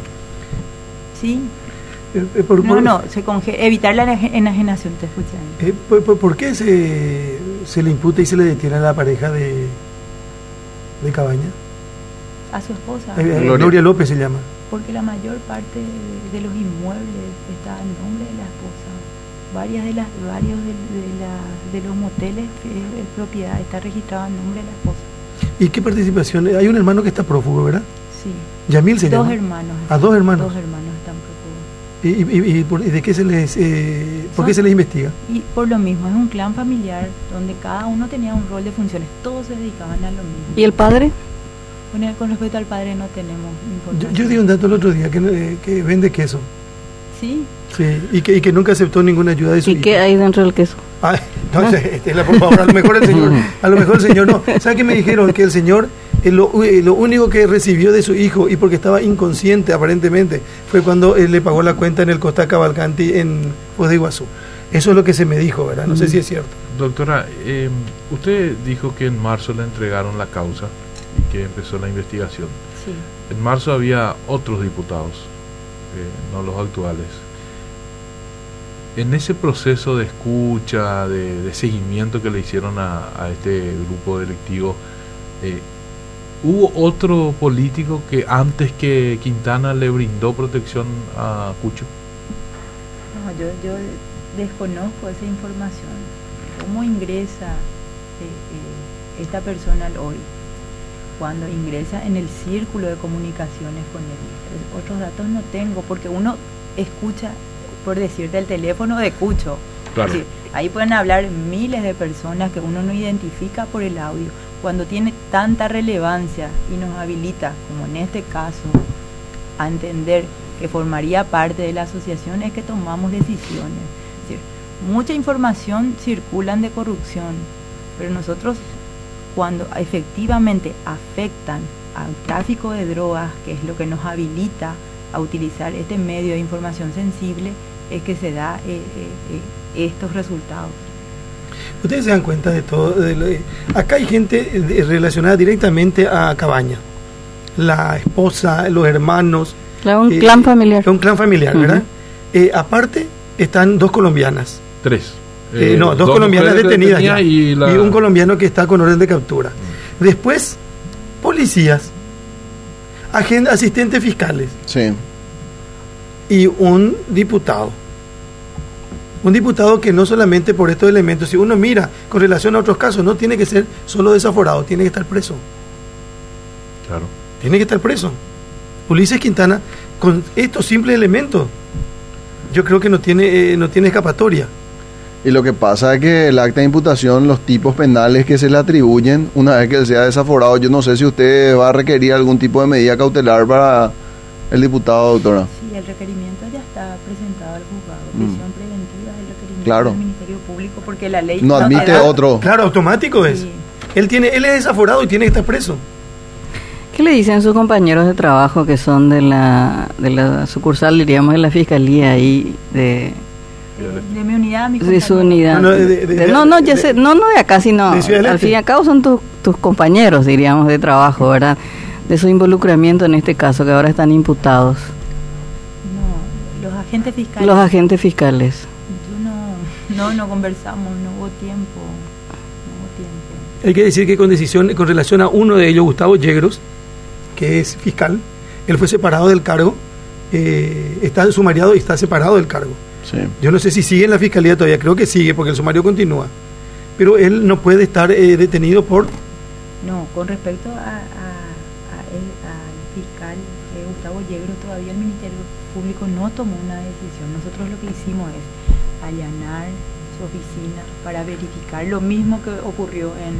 Sí. Eh, por, no, por, no, se conge evitar la enajenación, te escuchan. Eh, por, por, ¿Por qué se, se le imputa y se le detiene a la pareja de, de Cabaña? A su esposa. Eh, Gloria. Gloria López se llama. Porque la mayor parte de, de los inmuebles está en nombre de la esposa. Varias de las, varios de, de, la, de los moteles, eh, propiedad está registrada en nombre de la esposa. ¿Y qué participación? Hay un hermano que está prófugo, ¿verdad? Sí. Yamil se dos llama. Hermanos. ¿A dos hermanos? Dos hermanos están prófugos. ¿Y, y, y, por, y de qué se les, eh, por Son, qué se les investiga? Y por lo mismo, es un clan familiar donde cada uno tenía un rol de funciones, todos se dedicaban a lo mismo. ¿Y el padre? Bueno, con respecto al padre no tenemos información. Yo, yo di un dato el otro día que, eh, que vende queso. Sí. Sí, y que, y que nunca aceptó ninguna ayuda de su ¿Y hijo. qué hay dentro del queso? Ay, no, Estela, por favor, a lo mejor el señor, a lo mejor el señor no. ¿Sabe qué me dijeron? Que el señor, eh, lo, eh, lo único que recibió de su hijo, y porque estaba inconsciente aparentemente, fue cuando él le pagó la cuenta en el Costa Cavalcanti en Foz de Iguazú. Eso es lo que se me dijo, ¿verdad? No mm. sé si es cierto. Doctora, eh, usted dijo que en marzo le entregaron la causa y que empezó la investigación. Sí. En marzo había otros diputados, eh, no los actuales. En ese proceso de escucha, de, de seguimiento que le hicieron a, a este grupo delictivo, eh, ¿hubo otro político que antes que Quintana le brindó protección a Cucho? No, yo, yo desconozco esa información. ¿Cómo ingresa eh, eh, esta persona hoy? Cuando ingresa en el círculo de comunicaciones con él. Otros datos no tengo, porque uno escucha, por decirte, el teléfono de Cucho. Claro. Es decir, ahí pueden hablar miles de personas que uno no identifica por el audio. Cuando tiene tanta relevancia y nos habilita, como en este caso, a entender que formaría parte de la asociación, es que tomamos decisiones. Es decir, mucha información circulan de corrupción, pero nosotros, cuando efectivamente afectan al tráfico de drogas, que es lo que nos habilita a utilizar este medio de información sensible, es que se da eh, eh, estos resultados. Ustedes se dan cuenta de todo. De lo, eh, acá hay gente de, relacionada directamente a Cabaña. La esposa, los hermanos. Claro, un eh, clan familiar. Un clan familiar, ¿verdad? Uh-huh. Eh, aparte, están dos colombianas. Tres. Eh, no, dos, dos colombianas detenidas ya, y, la... y un colombiano que está con orden de captura. Mm. Después, policías, agentes, asistentes fiscales. Sí. Y un diputado. Un diputado que no solamente por estos elementos, si uno mira con relación a otros casos, no tiene que ser solo desaforado, tiene que estar preso. Claro. Tiene que estar preso. Ulises Quintana, con estos simples elementos, yo creo que no tiene, eh, no tiene escapatoria. Y lo que pasa es que el acta de imputación, los tipos penales que se le atribuyen, una vez que él sea desaforado, yo no sé si usted va a requerir algún tipo de medida cautelar para el diputado, doctora. Sí, el requerimiento ya está presentado al juzgado. Prisión mm. preventiva es el requerimiento claro. del Ministerio Público, porque la ley no admite da, otro. Claro, automático es. Sí. Él tiene, él es desaforado y tiene que estar preso. ¿Qué le dicen sus compañeros de trabajo que son de la de la sucursal, diríamos, de la fiscalía y de de, de mi unidad, mi de su unidad? No, de, de, de, no, no, ya de, sé, no, no de acá, sino al fin y al cabo son tus tus compañeros, diríamos, de trabajo, ¿verdad? De su involucramiento en este caso, que ahora están imputados. No, los agentes fiscales. Los agentes fiscales. Yo no, no, no conversamos, no hubo tiempo, no hubo tiempo. Hay que decir que con decisión, con relación a uno de ellos, Gustavo Yegros, que es fiscal, él fue separado del cargo, eh, está sumariado y está separado del cargo. Sí. Yo no sé si sigue en la fiscalía todavía, creo que sigue porque el sumario continúa, pero él no puede estar eh, detenido por... No, con respecto a, a, a el, al fiscal eh, Gustavo Yegros, todavía el Ministerio Público no tomó una decisión. Nosotros lo que hicimos es allanar su oficina para verificar lo mismo que ocurrió en,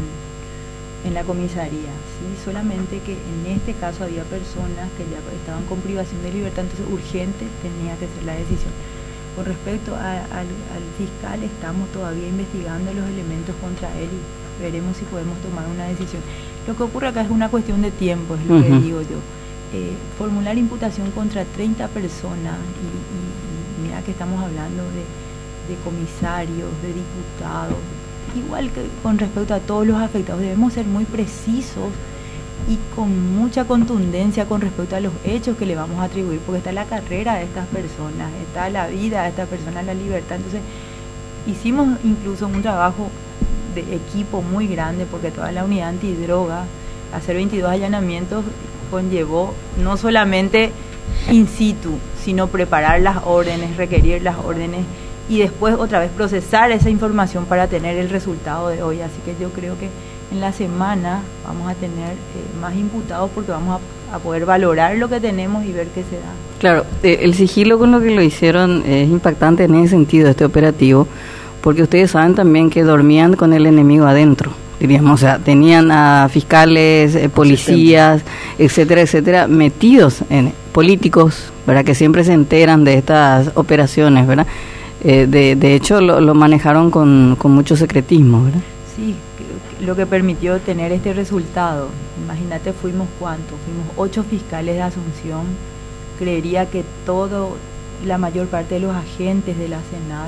en la comisaría, ¿sí? Solamente que en este caso había personas que ya estaban con privación de libertad, entonces urgente tenía que ser la decisión. Con respecto a, al, al fiscal, estamos todavía investigando los elementos contra él y veremos si podemos tomar una decisión. Lo que ocurre acá es una cuestión de tiempo, es lo uh-huh. que digo yo. Eh, formular imputación contra treinta personas y, y, y mira que estamos hablando de, de comisarios, de diputados, igual que con respecto a todos los afectados, debemos ser muy precisos y con mucha contundencia con respecto a los hechos que le vamos a atribuir, porque está la carrera de estas personas, está la vida de estas personas, la libertad. Entonces hicimos incluso un trabajo de equipo muy grande, porque toda la unidad antidroga, hacer veintidós allanamientos conllevó no solamente in situ, sino preparar las órdenes, requerir las órdenes y después otra vez procesar esa información para tener el resultado de hoy. Así que yo creo que en la semana vamos a tener eh, más imputados, porque vamos a, a poder valorar lo que tenemos y ver qué se da. Claro, eh, el sigilo con lo que lo hicieron es impactante en ese sentido, este operativo, porque ustedes saben también que dormían con el enemigo adentro, diríamos, o sea, tenían a fiscales, eh, policías, etcétera, etcétera, metidos en políticos, ¿verdad?, que siempre se enteran de estas operaciones, ¿verdad? Eh, de, de hecho, lo, lo manejaron con, con mucho secretismo, ¿verdad? Sí, lo que permitió tener este resultado. Imagínate, fuimos cuántos, fuimos ocho fiscales de Asunción. Creería que todo, la mayor parte de los agentes de la Senat,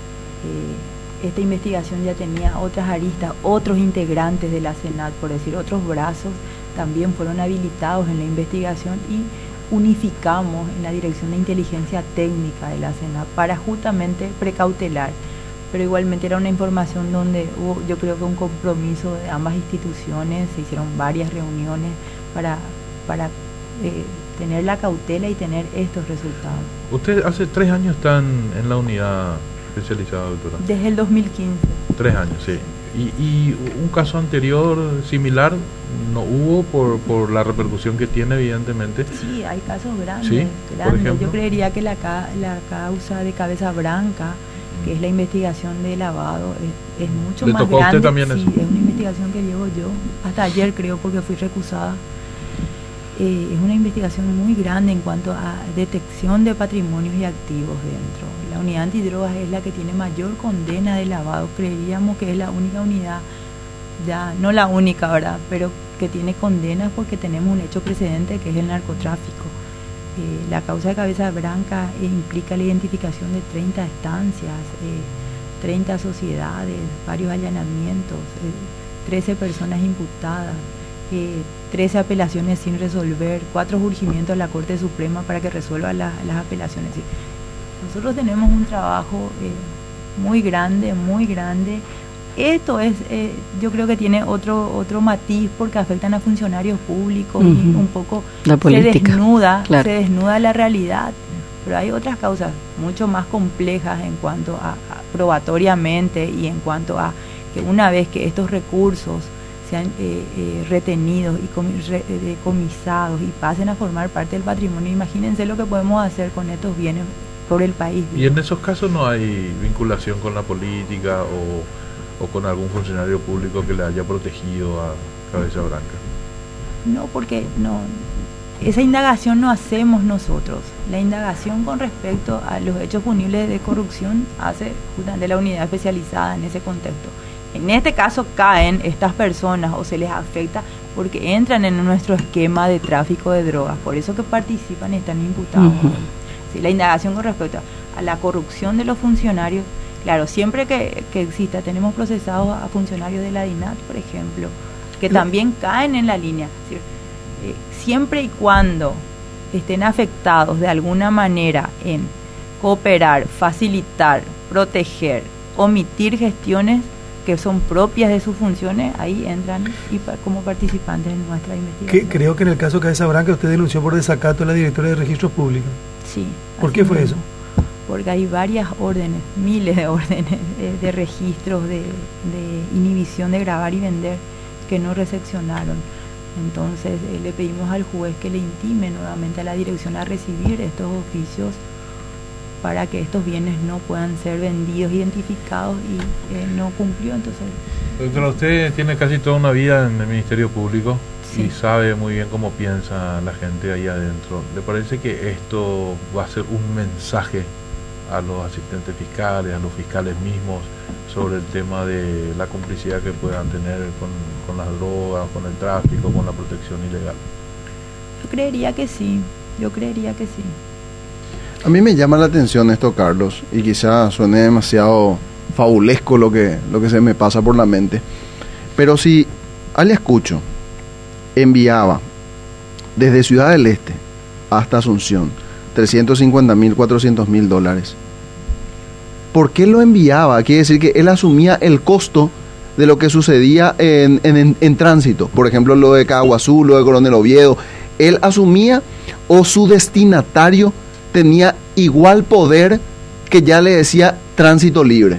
eh, esta investigación ya tenía otras aristas, otros integrantes de la Senat, por decir, otros brazos también fueron habilitados en la investigación y unificamos en la Dirección de Inteligencia Técnica de la Senat para justamente precautelar. Pero igualmente era una información donde hubo, yo creo que un compromiso de ambas instituciones, se hicieron varias reuniones para, para eh, tener la cautela y tener estos resultados. Usted hace tres años está en, en la unidad especializada, doctora. Desde el dos mil quince. Tres años, sí. Y, y un caso anterior similar no hubo por, por la repercusión que tiene, evidentemente. Sí, hay casos grandes. ¿Sí? grandes. Yo creería que la, la causa de Cabeza Branca, que es la investigación de lavado, es, es mucho ¿Le más tocó grande. A usted también sí, eso? Es una investigación que llevo yo, hasta ayer creo, porque fui recusada. Eh, es una investigación muy grande en cuanto a detección de patrimonios y activos dentro. La unidad antidrogas es la que tiene mayor condena de lavado. Creeríamos que es la única unidad, ya no la única, ¿verdad?, pero que tiene condenas porque tenemos un hecho precedente que es el narcotráfico. Eh, la causa de Cabeza Branca eh, implica la identificación de treinta estancias, eh, treinta sociedades, varios allanamientos, eh, trece personas imputadas, eh, trece apelaciones sin resolver, cuatro urgimientos a la Corte Suprema para que resuelva la, las apelaciones. Nosotros tenemos un trabajo eh, muy grande, muy grande. Esto es, eh, yo creo que tiene otro otro matiz porque afectan a funcionarios públicos uh-huh. y un poco la política, se desnuda, claro. se desnuda la realidad. Pero hay otras causas mucho más complejas en cuanto a, a probatoriamente y en cuanto a que una vez que estos recursos sean eh, eh, retenidos y comi re decomisados y pasen a formar parte del patrimonio, imagínense lo que podemos hacer con estos bienes por el país. ¿Y en esos casos no hay vinculación con la política o, o con algún funcionario público que le haya protegido a Cabeza Branca? No, porque no, esa indagación no hacemos nosotros. La indagación con respecto a los hechos punibles de corrupción hace justamente la unidad especializada en ese contexto. En este caso caen estas personas o se les afecta porque entran en nuestro esquema de tráfico de drogas, por eso que participan y están imputados. Uh-huh. Sí, la indagación con respecto a la corrupción de los funcionarios, claro, siempre que, que exista, tenemos procesados a funcionarios de la DINAT, por ejemplo, que también caen en la línea. Es decir, eh, siempre y cuando estén afectados de alguna manera en cooperar, facilitar, proteger, omitir gestiones que son propias de sus funciones, ahí entran y pa como participantes en nuestra investigación. Que, creo que en el caso Cabeza Branca usted denunció por desacato a la directora de Registros Públicos. Sí. ¿Por qué fue mismo. eso? Porque hay varias órdenes, miles de órdenes de, de registros, de, de inhibición de grabar y vender que no recepcionaron. Entonces eh, le pedimos al juez que le intime nuevamente a la dirección a recibir estos oficios para que estos bienes no puedan ser vendidos, identificados y eh, no cumplió. Entonces, doctora, usted tiene casi toda una vida en el Ministerio Público. Sí. Y sabe muy bien cómo piensa la gente ahí adentro. ¿Le parece que esto va a ser un mensaje a los asistentes fiscales, a los fiscales mismos, sobre el tema de la complicidad que puedan tener con, con las drogas, con el tráfico, con la protección ilegal? Yo creería que sí, yo creería que sí. A mí me llama la atención esto, Carlos, y quizá suene demasiado fabulesco lo que, lo que se me pasa por la mente, pero si Alias Cucho enviaba desde Ciudad del Este hasta Asunción trescientos cincuenta mil, cuatrocientos mil dólares, ¿por qué lo enviaba? Quiere decir que él asumía el costo de lo que sucedía en, en, en, en tránsito, por ejemplo lo de Caguazú, lo de Coronel Oviedo, él asumía, o su destinatario tenía igual poder que ya le decía tránsito libre.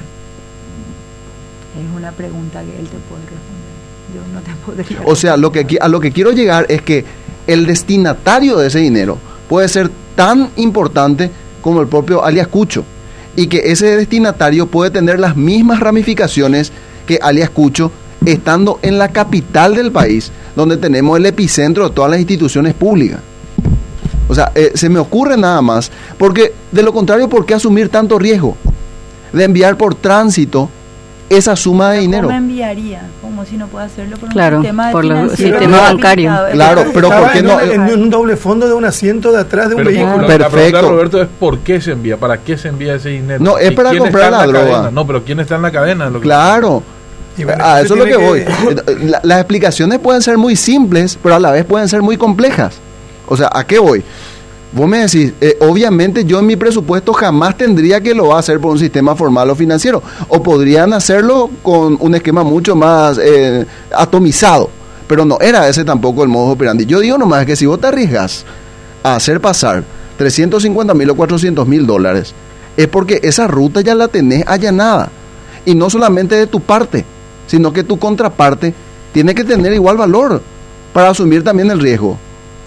Es una pregunta que él te puede responder, yo no te podría. O sea, lo que, a lo que quiero llegar es que el destinatario de ese dinero puede ser tan importante como el propio Alias Cucho, y que ese destinatario puede tener las mismas ramificaciones que Alias Cucho, estando en la capital del país, donde tenemos el epicentro de todas las instituciones públicas. O sea, eh, se me ocurre nada más, porque de lo contrario, ¿por qué asumir tanto riesgo de enviar por tránsito esa suma de dinero? ¿Cómo enviaría? Como si no puede hacerlo por claro, un sistema, por de el sistema bancario. Claro, pero ¿por qué no? En un doble fondo de un asiento de atrás de un pero, vehículo. La, la pregunta, Roberto, es ¿por qué se envía? ¿Para qué se envía ese dinero? No, es para comprar la, la droga. Cadena? No, pero ¿quién está en la cadena? Lo que claro. Y bueno, a eso es lo que, que voy. que... La, las explicaciones pueden ser muy simples, pero a la vez pueden ser muy complejas. O sea, ¿a qué voy? Vos me decís, eh, obviamente yo en mi presupuesto jamás tendría que lo va a hacer por un sistema formal o financiero, o podrían hacerlo con un esquema mucho más eh, atomizado, pero no era ese tampoco el modus operandi. Yo digo nomás que si vos te arriesgas a hacer pasar trescientos cincuenta mil o cuatrocientos mil dólares, es porque esa ruta ya la tenés allanada, y no solamente de tu parte, sino que tu contraparte tiene que tener igual valor para asumir también el riesgo.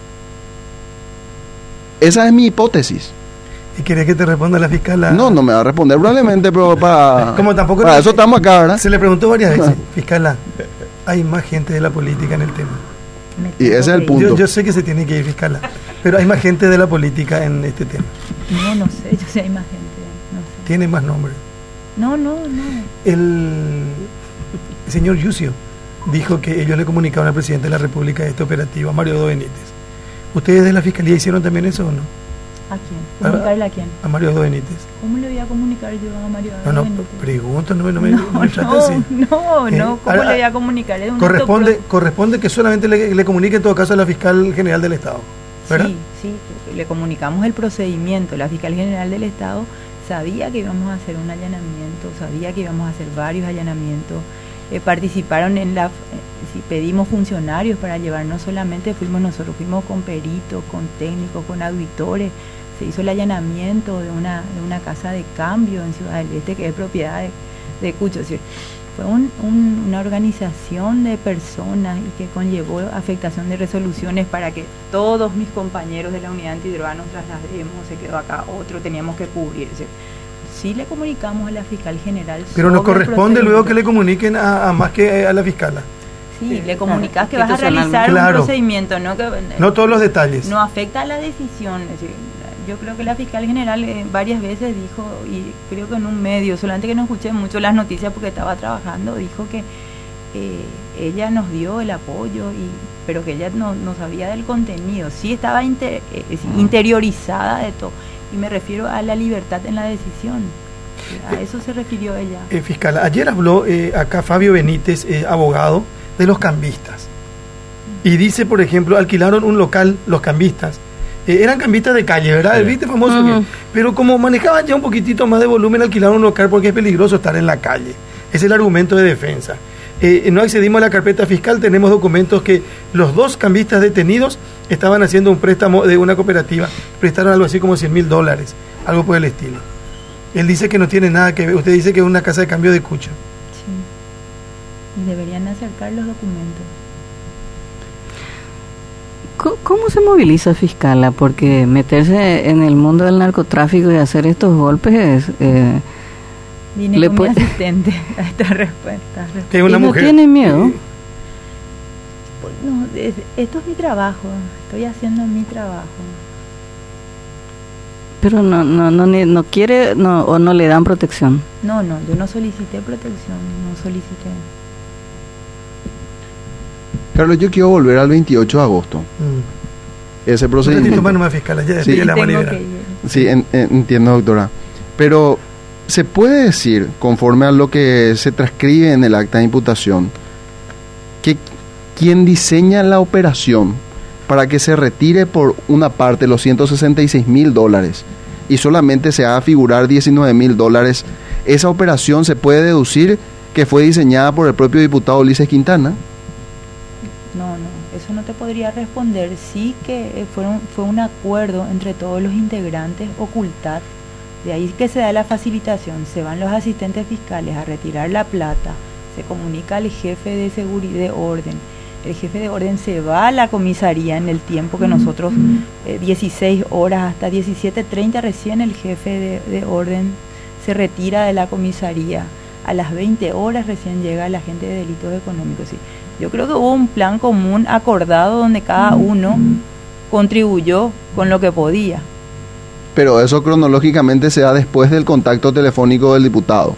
Esa es mi hipótesis. ¿Y querés que te responda la fiscal? A... No, no me va a responder probablemente, pero para, Como tampoco para no, eso estamos acá, ¿verdad? Se le preguntó varias veces, fiscal, hay más gente de la política en el tema. Y ese es el punto. Yo, yo sé que se tiene que ir, fiscal, pero hay más gente de la política en este tema. No, no sé, yo sé hay más gente. No sé. Tiene más nombres. No, no, no. El, el señor Yucio dijo que ellos le comunicaron al presidente de la República este operativo, a Mario Benítez. ¿Ustedes de la Fiscalía hicieron también eso o no? ¿A quién? ¿Comunicarle a quién? A Mario Benítez. ¿Cómo le voy a comunicar yo a Mario No, no, Benítez? pregunto, no me, no me, no, no me trate no, así. No, eh, no, ¿cómo ahora, le voy a comunicar? Es un corresponde, acto... corresponde que solamente le, le comunique en todo caso a la Fiscal General del Estado, ¿verdad? Sí, sí, le comunicamos el procedimiento. La Fiscal General del Estado sabía que íbamos a hacer un allanamiento, sabía que íbamos a hacer varios allanamientos. Eh, participaron en la, eh, si pedimos funcionarios para llevar, no solamente fuimos nosotros, fuimos con peritos, con técnicos, con auditores. Se hizo el allanamiento de una, de una casa de cambio en Ciudad del Este que es propiedad de, de Cucho. Es decir, fue un, un, una organización de personas y que conllevó afectación de resoluciones para que todos mis compañeros de la unidad antidroga nos traslademos, se quedó acá otro, teníamos que cubrir. Es decir, sí le comunicamos a la fiscal general. Pero nos corresponde luego que le comuniquen a, a más que a la fiscala. Sí, sí, le comunicas que vas a realizar claro. un procedimiento, no que no todos los detalles. No afecta a la decisión. Es decir, yo creo que la fiscal general eh, varias veces dijo, y creo que en un medio, solamente que no escuché mucho las noticias porque estaba trabajando, dijo que eh, ella nos dio el apoyo, y pero que ella no, no sabía del contenido. Sí estaba inter, eh, interiorizada de todo. Y me refiero a la libertad en la decisión. A eso se refirió ella. Eh, fiscal, ayer habló eh, acá Fabio Benítez, eh, abogado de los cambistas. Y dice, por ejemplo, alquilaron un local los cambistas. Eh, eran cambistas de calle, ¿verdad? Sí. ¿Viste famoso? Uh-huh. Que, pero como manejaban ya un poquitito más de volumen, alquilaron un local porque es peligroso estar en la calle. Es el argumento de defensa. Eh, no accedimos a la carpeta fiscal, tenemos documentos que los dos cambistas detenidos estaban haciendo un préstamo de una cooperativa, prestaron algo así como cien mil dólares, algo por el estilo. Él dice que no tiene nada que ver, usted dice que es una casa de cambio de Cucho. Sí, y deberían acercar los documentos. ¿Cómo se moviliza fiscala? Porque meterse en el mundo del narcotráfico y hacer estos golpes es... Eh, Vine le con puede... mi asistente a esta respuesta. ¿Que una ¿Y no mujer? tiene miedo? Sí. No, es, esto es mi trabajo, estoy haciendo mi trabajo. Pero no no no no quiere no o no le dan protección. No, no, yo no solicité protección, no solicité. Carlos, yo quiero volver al veintiocho de agosto. Mm. Ese procedimiento. Un más fiscal, ya sí, la tengo que ir. Sí, en, en, entiendo, doctora. Pero se puede decir, conforme a lo que se transcribe en el acta de imputación, que quien diseña la operación para que se retire por una parte los ciento sesenta y seis mil dólares y solamente se haga figurar diecinueve mil dólares, esa operación se puede deducir que fue diseñada por el propio diputado Ulises Quintana. No, no, eso no te podría responder. Sí que fueron, fue un acuerdo entre todos los integrantes ocultar. De ahí que se da la facilitación. Se van los asistentes fiscales a retirar la plata, se comunica al jefe de seguridad de orden. El jefe de orden se va a la comisaría en el tiempo que nosotros, eh, dieciséis horas hasta diecisiete treinta, recién el jefe de, de orden se retira de la comisaría. A las veinte horas recién llega el agente de delitos económicos. Sí. Yo creo que hubo un plan común acordado donde cada uno contribuyó con lo que podía. Pero eso cronológicamente se da después del contacto telefónico del diputado.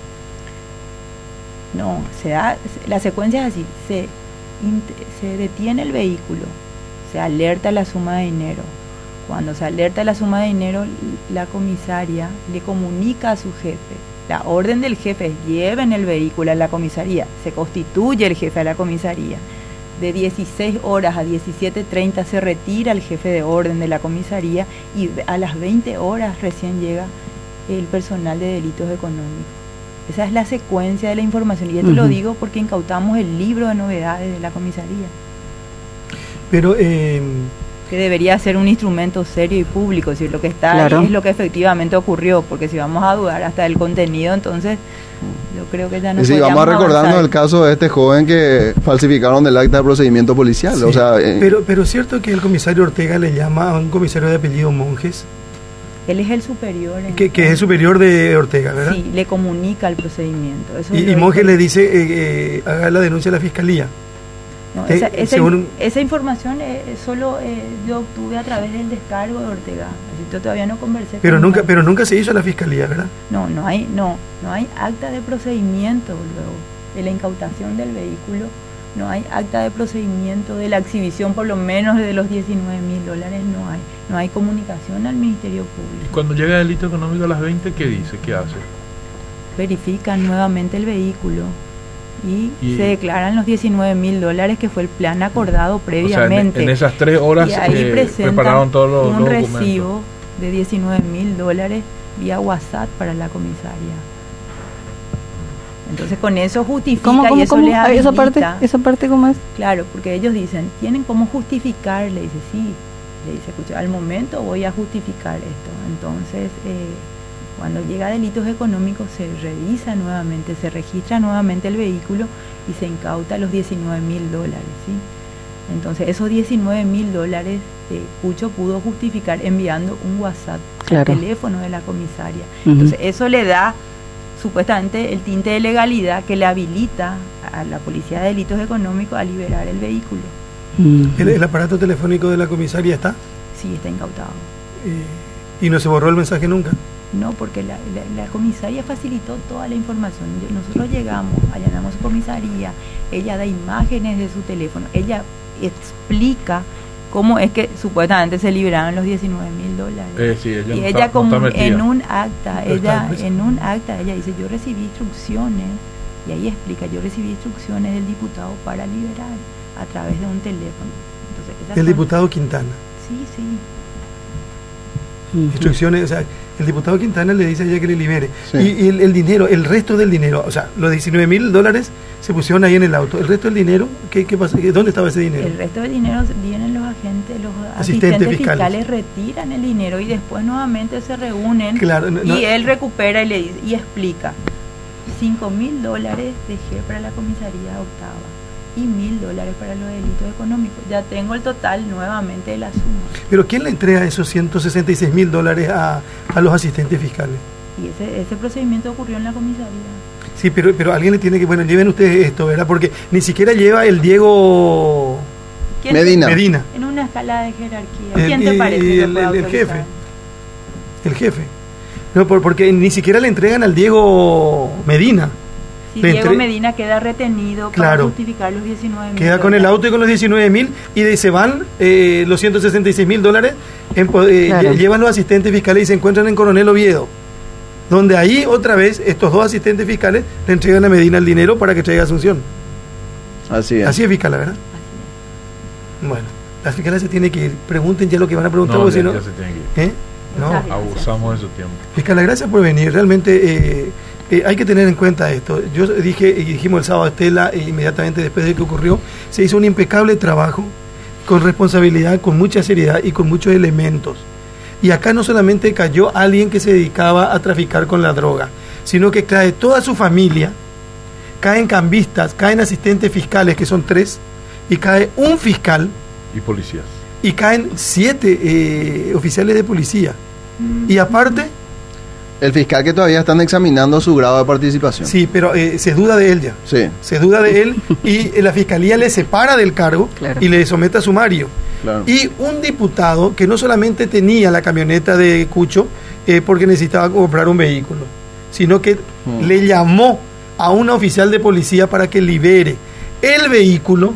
No, se da, la secuencia es así, se, se detiene el vehículo, se alerta la suma de dinero. Cuando se alerta la suma de dinero, la comisaria le comunica a su jefe. La orden del jefe es lleven el vehículo a la comisaría, se constituye el jefe a la comisaría. De dieciséis horas a diecisiete treinta se retira el jefe de orden de la comisaría y a las veinte horas recién llega el personal de delitos económicos. Esa es la secuencia de la información y esto uh-huh. lo digo porque incautamos el libro de novedades de la comisaría. Pero... Eh... que debería ser un instrumento serio y público, es decir, lo que está claro. ahí es lo que efectivamente ocurrió, porque si vamos a dudar hasta del contenido, entonces yo creo que ya no sí, vamos a recordarnos el caso de este joven que falsificaron el acta de procedimiento policial. Sí, o sea, eh, pero pero cierto que el comisario Ortega le llama a un comisario de apellido Monjes. Él es el superior. Que, que es el superior de Ortega, ¿verdad? Sí, le comunica el procedimiento. Eso y y Monjes le dice, eh, eh, haga la denuncia a la fiscalía. No, esa, esa, según... esa información eh, solo eh, yo obtuve a través del descargo de Ortega. Así yo todavía no conversé. Pero con nunca, él. pero nunca se hizo a la fiscalía, ¿verdad? No, no hay, no, no hay acta de procedimiento luego de la incautación del vehículo. No hay acta de procedimiento de la exhibición, por lo menos de los diecinueve mil dólares. No hay, no hay comunicación al Ministerio Público. Cuando llega el delito económico a las veinte, ¿qué dice? ¿Qué hace? Verifican nuevamente el vehículo. Y, y se declaran los diecinueve mil dólares que fue el plan acordado previamente. O sea, en, en esas tres horas y ahí eh, prepararon todos los, un los documentos. recibo de diecinueve mil dólares vía WhatsApp para la comisaría. Entonces con eso justifica ¿Cómo, cómo, y eso cómo? les habilita. ¿Esa parte, ¿Esa parte cómo es? Claro, porque ellos dicen, ¿tienen cómo justificar? Le dice, sí. Le dice, escucha, al momento voy a justificar esto. Entonces, eh, cuando llega a delitos económicos, se revisa nuevamente, se registra nuevamente el vehículo y se incauta los diecinueve mil dólares, ¿sí? Entonces, esos diecinueve mil dólares, eh, Cucho pudo justificar enviando un WhatsApp Claro. al teléfono de la comisaria. Ujú. Entonces, eso le da supuestamente el tinte de legalidad que le habilita a la Policía de Delitos Económicos a liberar el vehículo. Mm. ¿El, el aparato telefónico de la comisaria está? Sí, está incautado. Eh, ¿Y no se borró el mensaje nunca? No, porque la, la, la comisaria facilitó toda la información. Yo- Nosotros llegamos, allanamos su comisaría, ella da imágenes de su teléfono, ella explica cómo es que supuestamente se liberaron los diecinueve mil dólares. Eh, sí, ella y no ella está- no como está metida. en un acta, No está, ella pues. en un acta, ella dice, yo recibí instrucciones, y ahí explica, yo recibí instrucciones del diputado para liberar a través de un teléfono. Entonces, esas El son- diputado Quintana. Sí, sí. Ujú. Instrucciones, o sea, el diputado Quintana le dice a ella que le libere. Sí. Y, y el, el dinero, el resto del dinero, o sea, los diecinueve mil dólares se pusieron ahí en el auto. El resto del dinero, ¿qué, qué pasa? ¿Dónde estaba ese dinero? El resto del dinero vienen los agentes, los Asistentes asistentes fiscales. fiscales. retiran el dinero y después nuevamente se reúnen Claro, no- no- y él recupera y le dice, y explica, cinco mil dólares dejé para la comisaría octava y mil dólares para los delitos económicos. Ya tengo el total nuevamente de la suma. Pero ¿quién le entrega esos ciento sesenta y seis mil dólares a, a los asistentes fiscales? Y ese, ese procedimiento ocurrió en la comisaría. Sí, pero, pero alguien le tiene que, bueno, lleven ustedes esto, ¿verdad? Porque ni siquiera lleva el Diego ¿Quién Medina. te- Medina, en una escala de jerarquía. El- ¿Quién te y- parece y que el- puede el- el autorizar? jefe. el jefe. No, por- porque ni siquiera le entregan al Diego Medina. Si Le Diego entre- Medina queda retenido Claro. para justificar los diecinueve mil. Queda con el auto y con los diecinueve mil y de, se van eh, los ciento sesenta y seis mil dólares, en po- eh, Claro. lle- llevan los asistentes fiscales y se encuentran en Coronel Oviedo, donde ahí otra vez estos dos asistentes fiscales le entregan a Medina el dinero para que traiga Asunción. Así es. Así es fiscal, ¿verdad? Bueno, las fiscales se tienen que ir. Pregunten ya lo que van a preguntar, No, porque ya, si no... ya se tiene que ir. ¿Eh? No. Muchas gracias. Abusamos de su tiempo. Fiscal, gracias por venir. Realmente eh, eh, hay que tener en cuenta esto. Yo dije, y dijimos el sábado a Estela, e inmediatamente después de que ocurrió, se hizo un impecable trabajo, con responsabilidad, con mucha seriedad y con muchos elementos. Y acá no solamente cayó alguien que se dedicaba a traficar con la droga, sino que cae toda su familia, caen cambistas, caen asistentes fiscales, que son tres, y cae un fiscal, Y policías. y caen siete eh, oficiales de policía. Y aparte... El fiscal que todavía están examinando su grado de participación. Sí, pero eh, se duda de él ya. Sí, Se duda de él y eh, la fiscalía le separa del cargo Claro. y le somete a sumario. claro. Y un diputado que no solamente tenía la camioneta de Cucho eh, porque necesitaba comprar un vehículo, sino que Mm. le llamó a una oficial de policía para que libere el vehículo,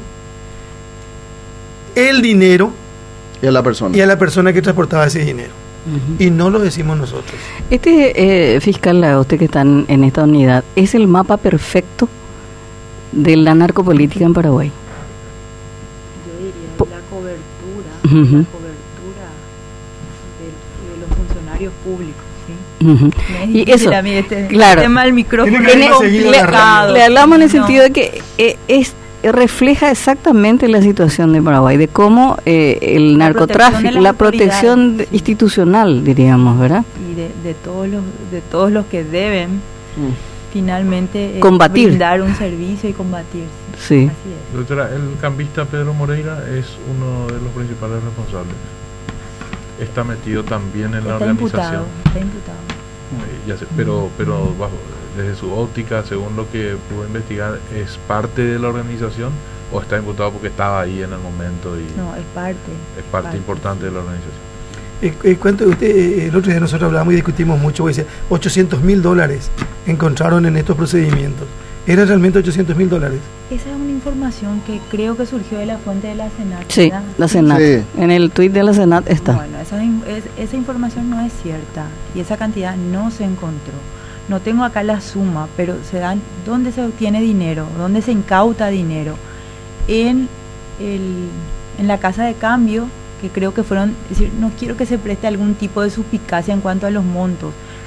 el dinero Y a la persona. y a la persona que transportaba ese dinero. Ujú. Y no lo decimos nosotros. Este eh, fiscal, a usted que está en, en esta unidad, ¿es el mapa perfecto de la narcopolítica en Paraguay? Yo diría Po- la cobertura, Ujú. la cobertura de, de los funcionarios públicos. ¿sí? Ujú. Me es Y difícil eso, a mí este, claro. el tema del micrófono Tiene que es haberlo seguido la complicado. Le hablamos en el No. sentido de que eh, es refleja exactamente la situación de Paraguay, de cómo eh, el La narcotráfico, protección de las la protección autoridades, de- sí. institucional, diríamos, ¿verdad? y de, de todos los de todos los que deben Mm. finalmente eh, Combatir. brindar un servicio y combatir. Sí. Así es. Doctora, el cambista Pedro Moreira es uno de los principales responsables. Está metido también en la Está organización. imputado, está imputado. Eh, ya sé, pero pero bajo, desde su óptica, según lo que pudo investigar, ¿es parte de la organización o está imputado porque estaba ahí en el momento y No, es parte. es parte importante de la organización? Eh, eh, ¿cuánto usted, eh, el otro día nosotros hablamos y discutimos mucho, porque decía, ochocientos mil dólares encontraron en estos procedimientos. ¿Eran realmente ochocientos mil dólares? Esa es una información que creo que surgió de la fuente de la Senat. Sí, ¿verdad? la Senat. Sí. En el tuit de la Senat está. Bueno, esa, in- es- esa información no es cierta y esa cantidad no se encontró. No tengo acá la suma, pero se dan dónde se obtiene dinero, dónde se incauta dinero. En, el, en la casa de cambio, que creo que fueron, es decir, no quiero que se preste algún tipo de suspicacia en cuanto a los montos,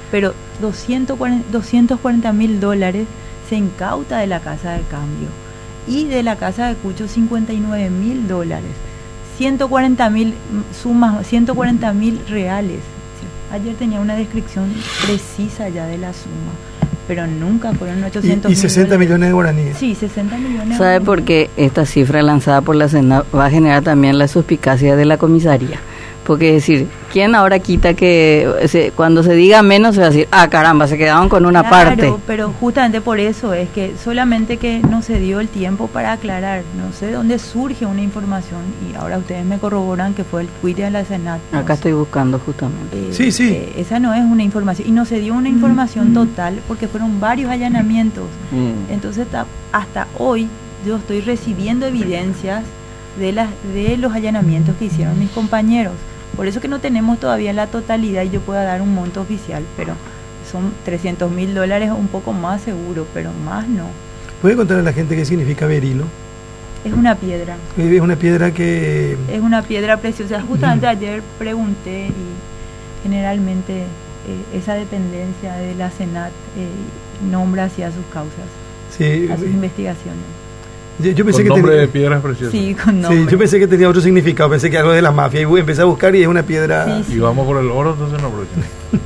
pero doscientos cuarenta mil dólares se incauta de la casa de cambio y de la casa de Cucho cincuenta y nueve mil dólares, ciento cuarenta mil sumas, ciento cuarenta mil reales. Ayer tenía una descripción precisa ya de la suma, pero nunca fueron ochocientos y, y sesenta millones de guaraníes. Sí, sesenta millones. ¿Sabe por qué esta cifra lanzada por la Senat va a generar también la suspicacia de la comisaría? Porque es decir, ¿quién ahora quita que se, cuando se diga menos se va a decir, ah, caramba, se quedaron con una claro, parte? Pero justamente por eso es que solamente que no se dio el tiempo para aclarar, no sé dónde surge una información, y ahora ustedes me corroboran que fue el tuit de la Senat. Acá no estoy buscando justamente. Eh, sí, sí. Eh, esa no es una información, y no se dio una información total porque fueron varios allanamientos. Mm. Entonces ta- hasta hoy yo estoy recibiendo evidencias de, las, de los allanamientos que hicieron mis compañeros. Por eso que no tenemos todavía la totalidad y yo pueda dar un monto oficial, pero son trescientos mil dólares, un poco más seguro, pero más no. ¿Puede contar a la gente qué significa berilo? Es una piedra, Es una piedra que... es una piedra preciosa. Justamente ayer pregunté y generalmente eh, esa dependencia de la Senat eh, nombra hacia sus causas, Sí, a sus investigaciones. yo, yo pensé Con que nombre tenía- de piedras preciosas. Sí, con Sí, nombre. yo pensé que tenía otro significado, pensé que algo de la mafia, y empecé a buscar y es una piedra... Sí, sí. Y vamos por el oro, entonces no, próximo.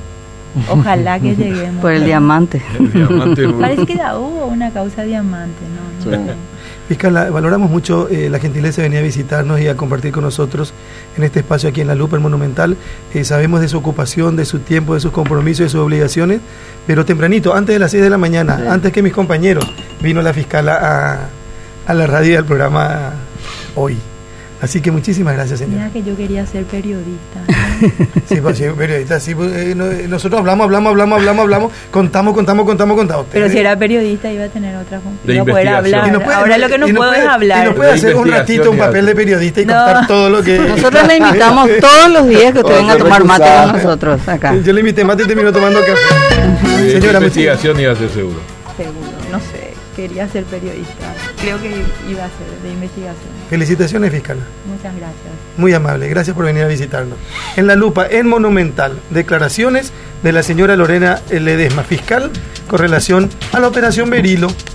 Ojalá que lleguemos. Por el diamante. El diamante. Parece que ya hubo una causa diamante, ¿no? no Sí. sé. Fiscal, la- valoramos mucho eh, la gentileza de venir a visitarnos y a compartir con nosotros en este espacio aquí en La Lupa, el Monumental. Eh, sabemos de su ocupación, de su tiempo, de sus compromisos, de sus obligaciones, pero tempranito, antes de las seis de la mañana, Sí. antes que mis compañeros, vino la fiscal a, a la radio y al programa hoy. Así que muchísimas gracias, señor. Mira que yo quería ser periodista. Sí, pues, sí, periodista, sí, pues, eh, no, eh, nosotros hablamos, hablamos, hablamos, hablamos, hablamos, contamos, contamos, contamos, contamos. Pero si era periodista iba a tener otra fun- De iba a poder investigación. hablar. Y no puede- Ahora lo que no y puedo puede- es hablar. Y no puede De hacer un investigación ratito un y papel algo. de periodista y No. contar todo lo que... Nosotros le invitamos todos los días que usted Vamos venga a a tomar mate recusar. con nosotros acá. Yo le invité mate y terminó tomando café. De Señora, investigación iba a ser seguro. Seguro, no sé. Quería ser periodista. Creo que iba a ser de investigación. felicitaciones, fiscal. Muchas gracias. Muy amable, gracias por venir a visitarnos. En La Lupa, en Monumental, declaraciones de la señora Lorena Ledesma, fiscal, con relación a la operación Berilo.